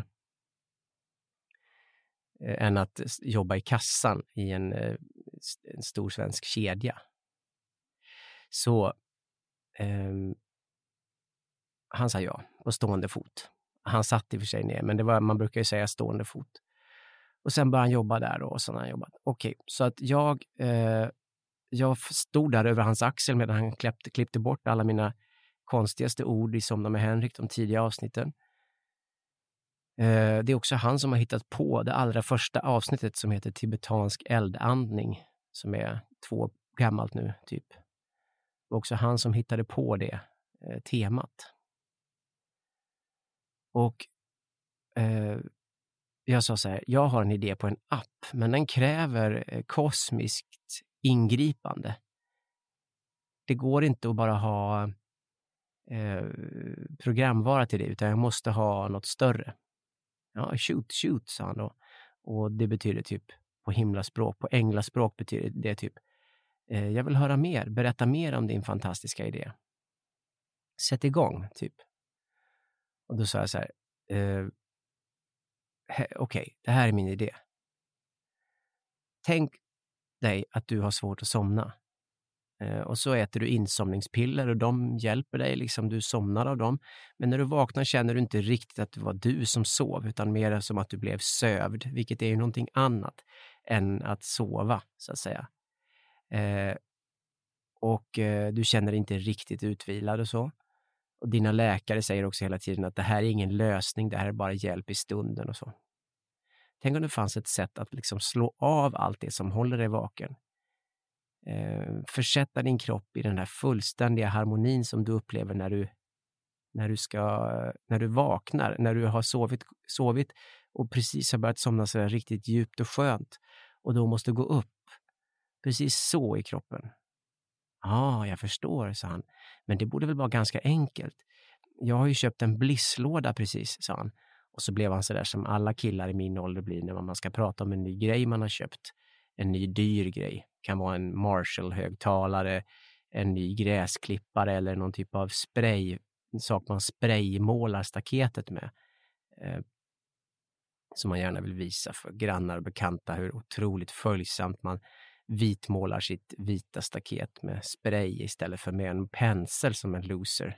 eh, än att jobba i kassan i en, eh, en stor svensk kedja. Så eh, han sa ja på stående fot. Han satt i och för sig ner, men det var, man brukar ju säga stående fot. Och sen började han jobba där då, och så har han jobbat. Okej, så att jag eh, jag stod där över hans axel medan han klippte, klippte bort alla mina konstigaste ord i Somna med Henrik, de tidiga avsnitten. Eh, det är också han som har hittat på det allra första avsnittet som heter Tibetansk eldandning, som är två år gammalt nu typ. Det var också han som hittade på det eh, temat. Och eh, jag sa så här, jag har en idé på en app, men den kräver eh, kosmiskt ingripande. Det går inte att bara ha eh, programvara till det, utan jag måste ha något större. Ja, shoot, shoot, sa han då. Och det betyder typ på himlaspråk, på änglaspråk betyder det typ eh, jag vill höra mer, berätta mer om din fantastiska idé. Sätt igång, typ. Och då sa jag så här, eh, okej, okay, det här är min idé. Tänk dig att du har svårt att somna. Eh, och så äter du insomningspiller och de hjälper dig, liksom du somnar av dem. Men när du vaknar känner du inte riktigt att det var du som sov, utan mer som att du blev sövd, vilket är ju någonting annat än att sova, så att säga. Eh, och eh, du känner dig inte riktigt utvilad och så. Och dina läkare säger också hela tiden att det här är ingen lösning, det här är bara hjälp i stunden och så. Tänk om det fanns ett sätt att liksom slå av allt det som håller dig vaken. Eh, försätta din kropp i den här fullständiga harmonin som du upplever när du, när du, ska, när du vaknar, när du har sovit, sovit och precis har börjat somna så riktigt djupt och skönt. Och då måste gå upp. Precis så i kroppen. Ja, ah, jag förstår, sa han. Men det borde väl vara ganska enkelt. Jag har ju köpt en blisslåda precis, sa han. Och så blev han så där som alla killar i min ålder blir när man ska prata om en ny grej man har köpt. En ny dyr grej. Kan vara en Marshall-högtalare, en ny gräsklippare eller någon typ av spray. En sak man spraymålar staketet med. Eh, som man gärna vill visa för grannar och bekanta hur otroligt följsamt man vitmålar sitt vita staket med spray istället för med en pensel som en loser.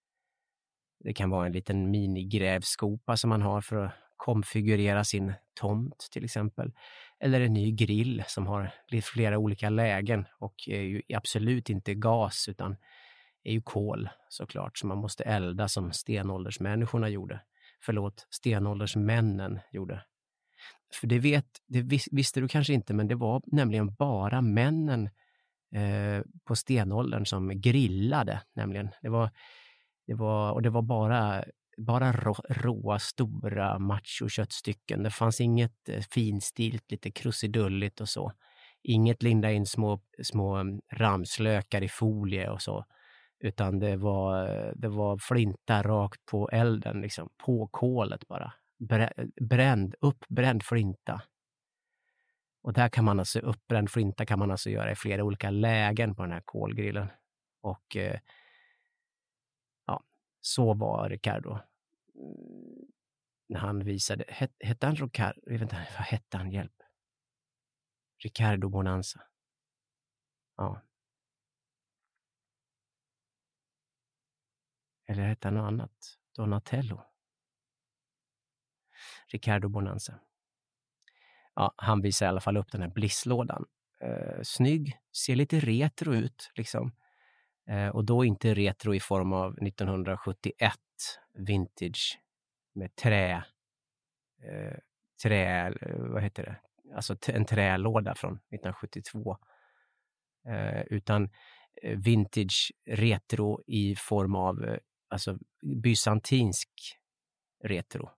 Det kan vara en liten minigrävskopa som man har för att konfigurera sin tomt till exempel. Eller en ny grill som har flera olika lägen och är ju absolut inte gas utan är ju kol såklart, som man måste elda som stenåldersmänniskorna gjorde. Förlåt, stenåldersmännen gjorde. För det, vet, det vis, visste du kanske inte, men det var nämligen bara männen eh, på stenåldern som grillade. Nämligen. Det var, det var, och det var bara, bara rå, råa, stora macho-köttstycken. Det fanns inget eh, finstilt, lite krusidulligt och så. Inget linda in små, små ramslökar i folie och så. Utan det var, det var flinta rakt på elden, liksom, på kolet bara. Bränd, uppbränd flinta. Och där kan man alltså, uppbränd flinta kan man alltså göra i flera olika lägen på den här kolgrillen. Och eh, ja, så var Ricardo. När han visade, het, hette han Ricardo, jag vet inte, vad hette han, hjälp? Ricardo Bonanza. Ja. Eller hette han något annat? Donatello. Ricardo Bonanza. Ja, han visar i alla fall upp den här blisslådan. Eh, snygg, ser lite retro ut liksom. Eh, och då inte retro i form av nittonhundrasjuttioett vintage med trä. Eh, trä, vad heter det? Alltså t- en trälåda från nittonhundrasjuttiotvå. Eh, utan vintage retro i form av eh, alltså bysantinsk retro.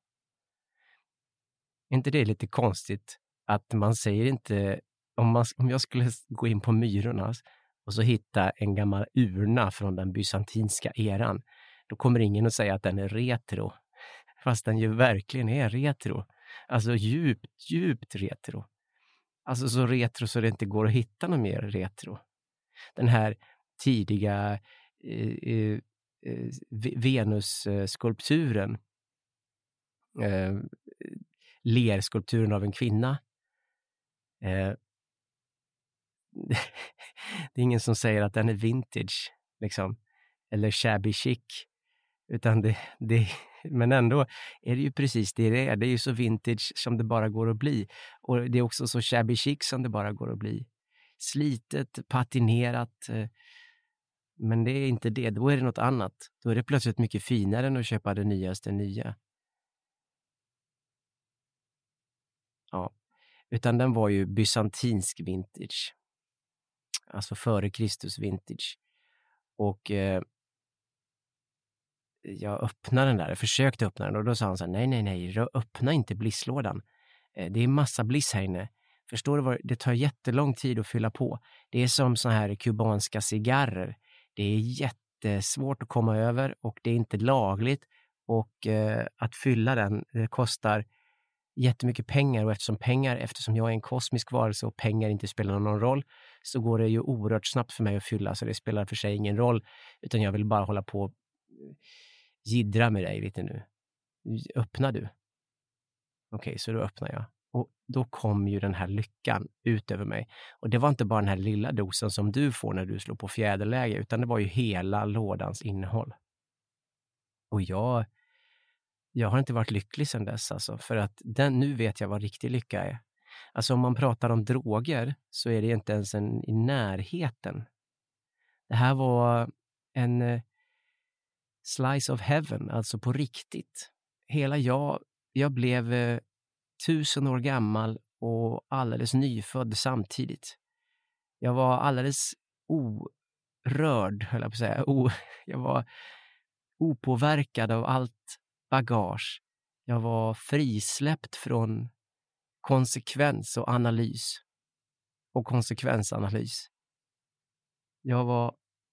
Är inte det lite konstigt att man säger inte, om, man, om jag skulle gå in på Myrornas och så hitta en gammal urna från den bysantinska eran, då kommer ingen att säga att den är retro. Fast den ju verkligen är retro. Alltså djupt, djupt retro. Alltså så retro så det inte går att hitta något mer retro. Den här tidiga eh, eh, Venus-skulpturen, eh, lerskulpturen av en kvinna. Eh, det är ingen som säger att den är vintage liksom, eller shabby chic, utan det, det men ändå är det ju precis det det är. Det är ju så vintage som det bara går att bli, och det är också så shabby chic som det bara går att bli. Slitet, patinerat, eh, men det är inte det, då är det något annat. Då är det plötsligt mycket finare än att köpa det nyaste nya. Ja, utan den var ju bysantinsk vintage. Alltså före Kristus vintage. Och eh, jag öppnade den där, jag försökte öppna den, och då sa han så här: nej, nej, nej, öppna inte blisslådan. Eh, det är massa bliss här inne. Förstår du vad, det tar jättelång tid att fylla på. Det är som så här kubanska cigarrer. Det är jättesvårt att komma över och det är inte lagligt. Och eh, att fylla den, det kostar jättemycket pengar, och eftersom pengar, eftersom jag är en kosmisk varelse och pengar inte spelar någon roll, så går det ju oerhört snabbt för mig att fylla, så det spelar för sig ingen roll, utan jag vill bara hålla på och jiddra med dig lite nu. Öppnar du? Okej, okay, så då öppnar jag. Och då kom ju den här lyckan ut över mig. Och det var inte bara den här lilla dosen som du får när du slår på fjäderläge, utan det var ju hela lådans innehåll. Och jag Jag har inte varit lycklig sedan dess, alltså, för att den, nu vet jag vad riktig lycka är. Alltså om man pratar om droger så är det inte ens en, i närheten. Det här var en eh, slice of heaven, alltså på riktigt. Hela jag, jag blev eh, tusen år gammal och alldeles nyfödd samtidigt. Jag var alldeles orörd, höll jag på att säga. O, jag var opåverkad av allt bagage. Jag var frisläppt från konsekvens och analys. Och konsekvensanalys. Jag var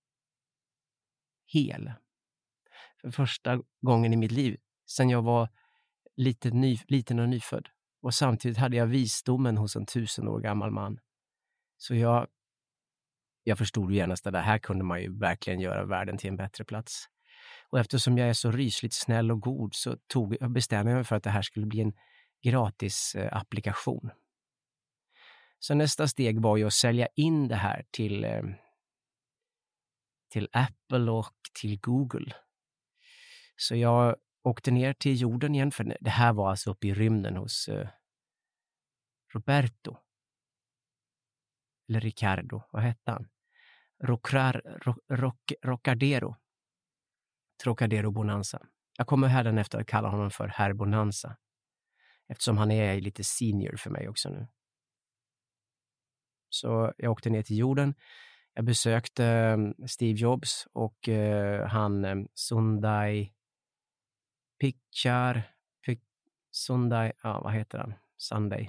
hel. För första gången i mitt liv. Sen jag var lite ny, liten och nyfödd. Och samtidigt hade jag visdomen hos en tusen år gammal man. Så jag, jag förstod ju genast att det här kunde man ju verkligen göra världen till en bättre plats. Och eftersom jag är så rysligt snäll och god, så tog, jag bestämde mig för att det här skulle bli en gratis eh, applikation. Så nästa steg var ju att sälja in det här till, eh, till Apple och till Google. Så jag åkte ner till jorden igen, för det här var alltså uppe i rymden hos eh, Roberto. Eller Ricardo, vad hette han? Rocrar, rock, rock, Roccardero. Trocadero Bonanza. Jag kommer här efter att kalla honom för Herr Bonanza. Eftersom han är lite senior för mig också nu. Så jag åkte ner till jorden. Jag besökte Steve Jobs och uh, han Sundai Pichai Pic, Sundai, ja vad heter han? Sunday.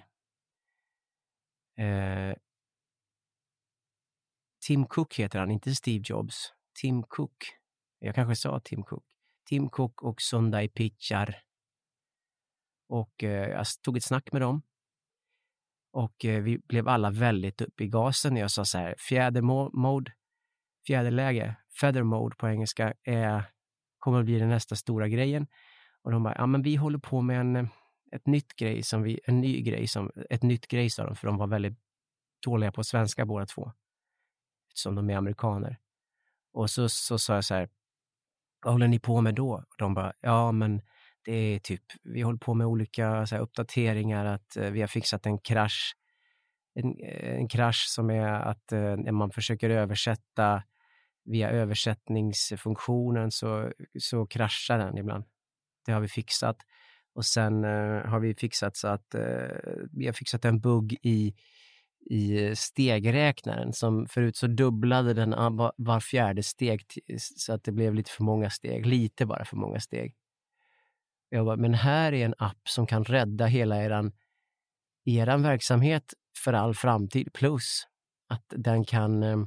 Uh, Tim Cook heter han, inte Steve Jobs. Tim Cook. Jag kanske sa Tim Cook. Tim Cook och Sundar Pichai. Och eh, jag tog ett snack med dem. Och eh, vi blev alla väldigt upp i gasen när jag sa så här, fjädermode, fjäderläge, feather mode på engelska är, kommer att bli den nästa stora grejen. Och de bara, ja men vi håller på med en, ett nytt grej som vi, en ny grej som, ett nytt grej sa de, för de var väldigt dåliga på svenska båda två. Som de är amerikaner. Och så, så sa jag så här, vad håller ni på med då? Och de bara, ja men det är typ, vi håller på med olika så här, uppdateringar, att eh, vi har fixat en krasch. En, en krasch som är att eh, när man försöker översätta via översättningsfunktionen så, så kraschar den ibland. Det har vi fixat. Och sen eh, har vi fixat så att eh, vi har fixat en bugg i, i stegräknaren som förut så dubblade den var fjärde steg t- så att det blev lite för många steg. Lite bara för många steg. Jag bara, men här är en app som kan rädda hela eran, eran verksamhet för all framtid. Plus att den kan eh,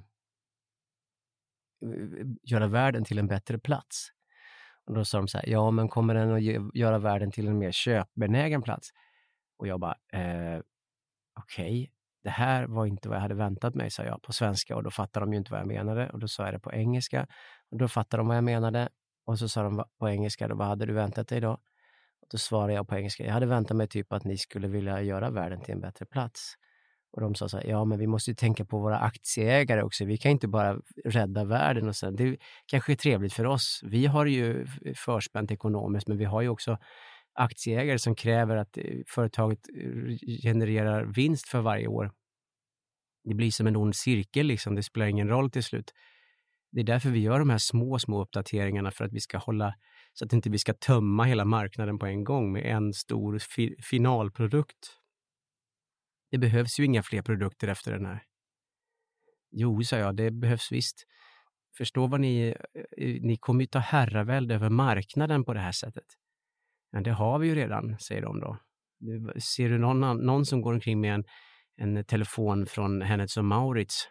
göra världen till en bättre plats. Och då sa de så här, ja men kommer den att göra världen till en mer köpbenägen plats? Och jag bara, eh, okej, okay. Det här var inte vad jag hade väntat mig, sa jag på svenska. Och då fattade de ju inte vad jag menade. Och då sa jag det på engelska. Och då fattade de vad jag menade. Och så sa de på engelska, då, vad hade du väntat dig då? Och då svarade jag på engelska, jag hade väntat mig typ att ni skulle vilja göra världen till en bättre plats. Och de sa så här, ja men vi måste ju tänka på våra aktieägare också. Vi kan inte bara rädda världen och sen. Det kanske är trevligt för oss. Vi har ju förspänt ekonomiskt, men vi har ju också aktieägare som kräver att företaget genererar vinst för varje år. Det blir som en ond cirkel liksom, det spelar ingen roll till slut. Det är därför vi gör de här små, små uppdateringarna, för att vi ska hålla, så att inte vi ska tömma hela marknaden på en gång med en stor fi- finalprodukt. Det behövs ju inga fler produkter efter den här. Jo, sa jag, det behövs visst. Förstå vad ni, ni kommer ju ta herravälde över marknaden på det här sättet. Men det har vi ju redan, säger de då. Ser du någon, någon som går omkring med en, en telefon från Hennes och Mauritz?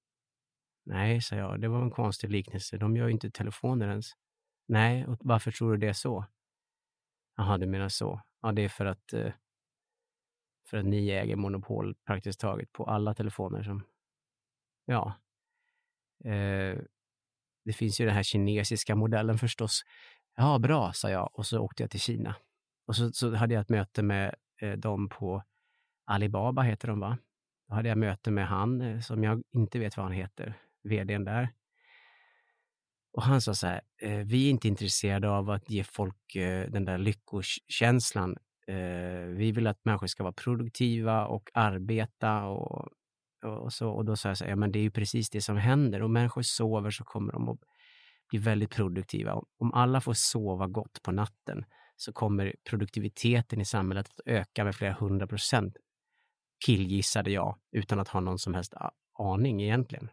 Nej, sa jag, det var en konstig liknelse. De gör ju inte telefoner ens. Nej, och varför tror du det är så? Jaha, du menar så. Ja, det är för att, för att ni äger monopol praktiskt taget på alla telefoner som... Ja. Eh, det finns ju den här kinesiska modellen förstås. Ja, bra, sa jag. Och så åkte jag till Kina. Och så, så hade jag ett möte med eh, dem på Alibaba, heter de va? Då hade jag möte med han eh, som jag inte vet vad han heter. Vdn där. Och han sa så här, eh, vi är inte intresserade av att ge folk eh, den där lyckokänslan. Eh, vi vill att människor ska vara produktiva och arbeta och, och så. Och då sa jag så här, ja men det är ju precis det som händer. Om människor sover så kommer de att bli väldigt produktiva. Om alla får sova gott på natten så kommer produktiviteten i samhället att öka med flera hundra procent. Killgissade jag utan att ha någon som helst aning egentligen.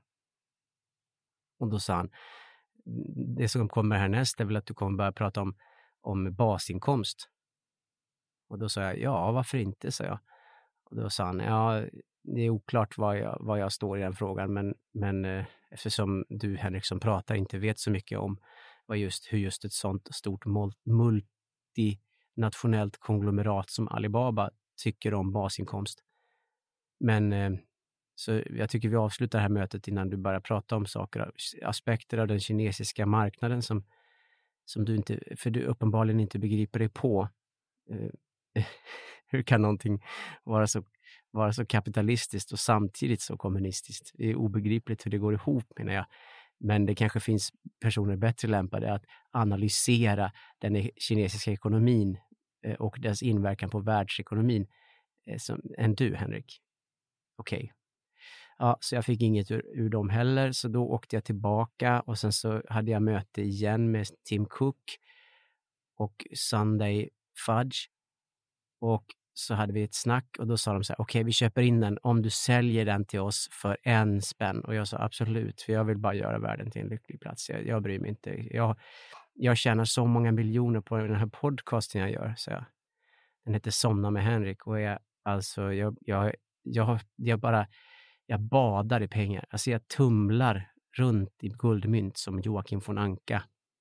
Och då sa han, det som kommer härnäst är väl att du kommer börja prata om, om basinkomst. Och då sa jag, ja varför inte, sa jag. Och då sa han, ja det är oklart vad jag, vad jag står i den frågan, men, men eh, eftersom du Henrik som pratar inte vet så mycket om vad just, hur just ett sånt stort multinationellt konglomerat som Alibaba tycker om basinkomst. Men eh, så jag tycker vi avslutar det här mötet innan du börjar prata om saker, aspekter av den kinesiska marknaden som, som du inte, för du uppenbarligen inte begriper dig på. Eh, hur kan någonting vara så, vara så kapitalistiskt och samtidigt så kommunistiskt? Det är obegripligt hur det går ihop, menar jag. Men det kanske finns personer bättre lämpade att analysera den kinesiska ekonomin eh, och dess inverkan på världsekonomin eh, som, än du, Henrik. Okej. Okay. Ja, så jag fick inget ur, ur dem heller, så då åkte jag tillbaka och sen så hade jag möte igen med Tim Cook och Sunday Fudge och så hade vi ett snack och då sa de så här, okej okay, vi köper in den om du säljer den till oss för en spänn. Och jag sa absolut, för jag vill bara göra världen till en lycklig plats. Jag, jag bryr mig inte. Jag, jag tjänar så många miljoner på den här podcasten jag gör, så jag. Den heter Somna med Henrik och jag, alltså jag, jag, jag, jag bara jag badar i pengar. Alltså jag tumlar runt i guldmynt som Joakim von Anka.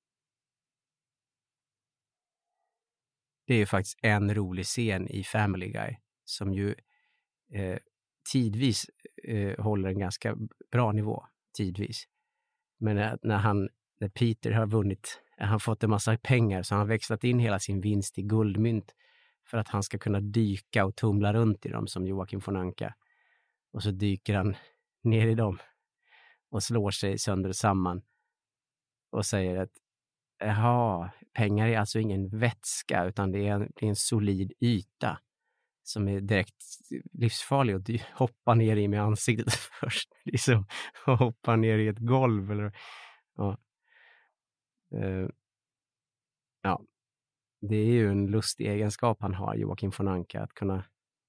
Det är ju faktiskt en rolig scen i Family Guy som ju eh, tidvis eh, håller en ganska bra nivå, tidvis. Men när, när, han, när Peter har vunnit, han har fått en massa pengar så han har växlat in hela sin vinst i guldmynt för att han ska kunna dyka och tumla runt i dem som Joakim von Anka. Och så dyker han ner i dem och slår sig sönder och samman och säger att jaha, pengar är alltså ingen vätska utan det är en, det är en solid yta som är direkt livsfarlig och du hoppar ner i med ansiktet först. Liksom hoppa ner i ett golv. Eller, ja. Uh, ja, det är ju en lustig egenskap han har, Joakim von Anka, att kunna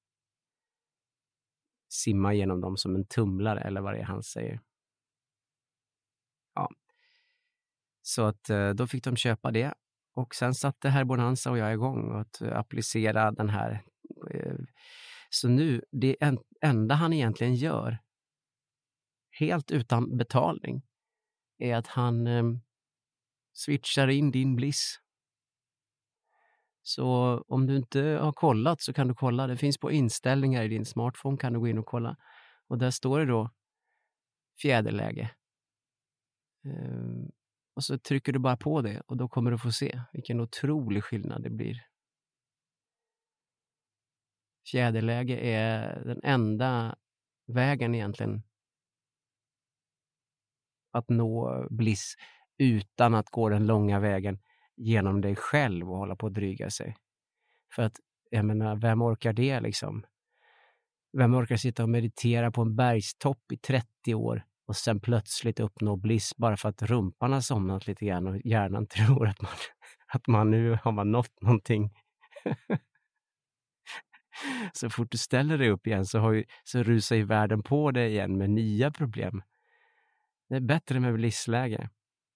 simma genom dem som en tumlare eller vad det är han säger. Ja. Så att då fick de köpa det och sen satte herr Bonanza och jag igång att applicera den här. Så nu, det enda han egentligen gör helt utan betalning är att han eh, switchar in din Bliss. Så om du inte har kollat så kan du kolla. Det finns på inställningar i din smartphone, kan du gå in och kolla. Och där står det då fjäderläge. Eh, och så trycker du bara på det och då kommer du få se vilken otrolig skillnad det blir. Fjäderläge är den enda vägen egentligen att nå Bliss utan att gå den långa vägen genom dig själv och hålla på att dryga sig. För att, jag menar, vem orkar det liksom? Vem orkar sitta och meditera på en bergstopp i trettio år och sen plötsligt uppnå Bliss bara för att rumpan har somnat lite grann och hjärnan tror att man, att man nu har man nått någonting. Så fort du ställer dig upp igen så, har ju, så rusar ju världen på dig igen med nya problem. Det är bättre med blissläge.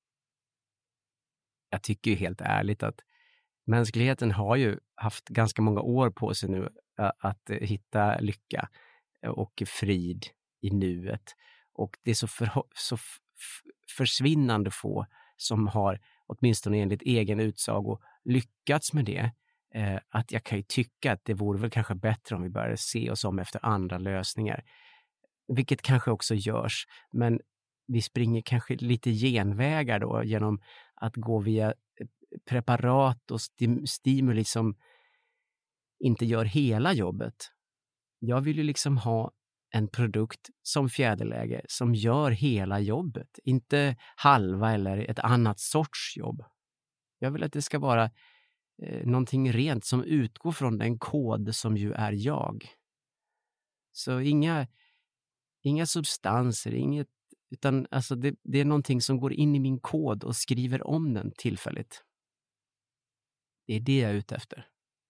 Jag tycker ju helt ärligt att mänskligheten har ju haft ganska många år på sig nu att hitta lycka och frid i nuet. Och det är så, för, så försvinnande få som har, åtminstone enligt egen utsago, lyckats med det. Eh, att jag kan ju tycka att det vore väl kanske bättre om vi började se oss om efter andra lösningar. Vilket kanske också görs. Men vi springer kanske lite genvägar då genom att gå via preparat och stim- stimuli som inte gör hela jobbet. Jag vill ju liksom ha en produkt som fjäderläge som gör hela jobbet. Inte halva eller ett annat sorts jobb. Jag vill att det ska vara eh, någonting rent som utgår från den kod som ju är jag. Så inga, inga substanser, inget, utan alltså det, det är någonting som går in i min kod och skriver om den tillfälligt. Det är det jag är ute efter.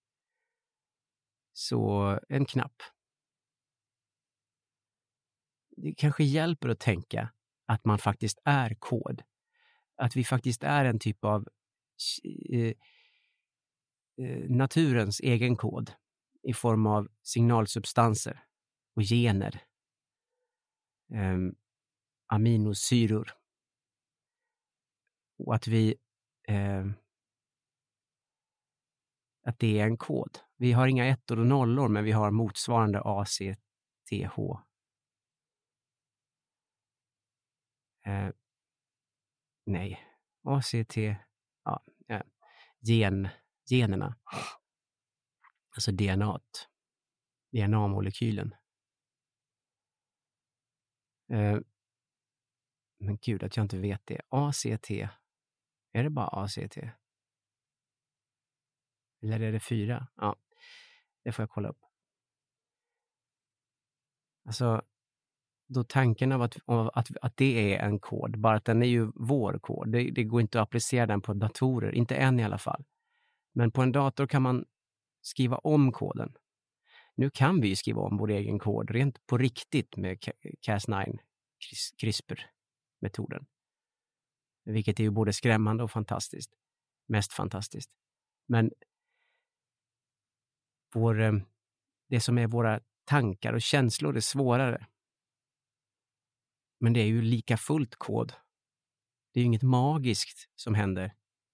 Så en knapp. Det kanske hjälper att tänka att man faktiskt är kod. Att vi faktiskt är en typ av eh, eh, naturens egen kod i form av signalsubstanser och gener. Eh, aminosyror. Och att vi eh, att det är en kod. Vi har inga ettor och nollor, men vi har motsvarande A C T H. Eh, nej, A C T, ja, eh, gen, generna. Alltså D N A, D N A-molekylen. Eh, men gud att jag inte vet det. A C T, är det bara A C T? Eller är det fyra? Ja, det får jag kolla upp. Alltså, då tanken av att, av att, att det är en kod, bara att den är ju vår kod. Det, det går inte att applicera den på datorer, inte än i alla fall. Men på en dator kan man skriva om koden. Nu kan vi ju skriva om vår egen kod rent på riktigt med C A S nio, CRISPR-metoden. Vilket är ju både skrämmande och fantastiskt. Mest fantastiskt. Men vår, det som är våra tankar och känslor är svårare. Men det är ju lika fullt kod. Det är ju inget magiskt som händer.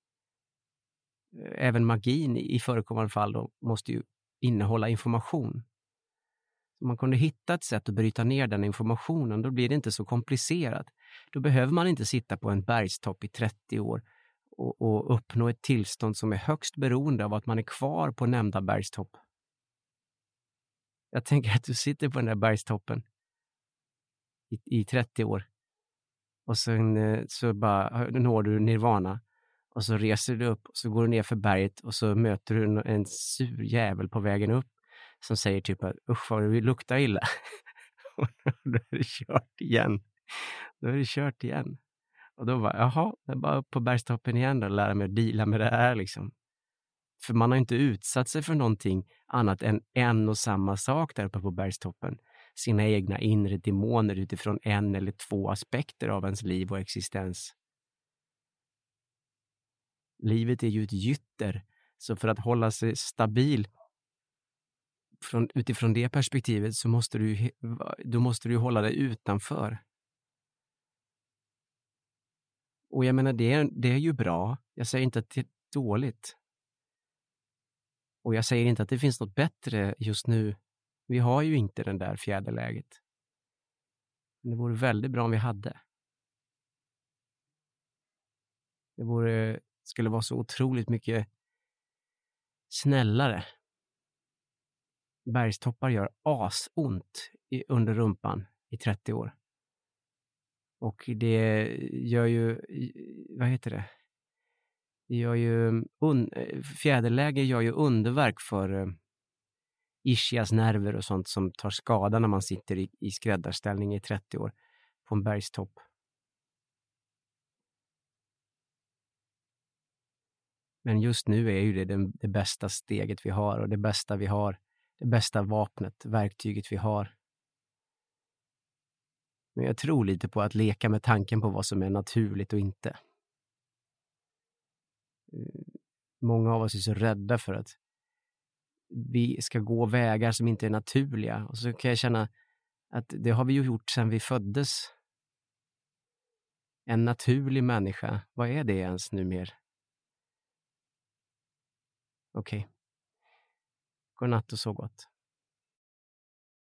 Även magin i förekommande fall då måste ju innehålla information. Om man kunde hitta ett sätt att bryta ner den informationen, då blir det inte så komplicerat. Då behöver man inte sitta på en bergstopp i trettio år och, och uppnå ett tillstånd som är högst beroende av att man är kvar på nämnda bergstopp. Jag tänker att du sitter på den där bergstoppen i, i trettio år och sen så bara når du nirvana och så reser du upp och så går du ner för berget och så möter du en sur jävel på vägen upp som säger typ att usch vad det luktar illa. Och då är det kört igen. Då är det kört igen. Och då var jaha, jag är bara upp på bergstoppen igen och lära mig att deala med det här liksom. För man har inte utsatt sig för någonting annat än en och samma sak där uppe på bergstoppen. Sina egna inre demoner utifrån en eller två aspekter av ens liv och existens. Livet är ju ett gytter, så för att hålla sig stabil från, utifrån det perspektivet så måste du, då måste du hålla dig utanför. Och jag menar, det är, det är ju bra. Jag säger inte att det är dåligt. Och jag säger inte att det finns något bättre just nu. Vi har ju inte den där fjäderläget. Men det vore väldigt bra om vi hade. Det vore, skulle vara så otroligt mycket snällare. Bergstoppar gör asont i, under rumpan i trettio år. Och det gör ju, vad heter det? Det gör ju, un, fjäderläge gör ju underverk för uh, ischias nerver och sånt som tar skada när man sitter i, i skräddarställning i trettio år på en bergstopp. Men just nu är ju det det, det bästa steget vi har och det bästa vi har. Det bästa vapnet, verktyget vi har. Men jag tror lite på att leka med tanken på vad som är naturligt och inte. Många av oss är så rädda för att vi ska gå vägar som inte är naturliga. Och så kan jag känna att det har vi ju gjort sedan vi föddes. En naturlig människa, vad är det ens numera? Okej. God natt och så gott.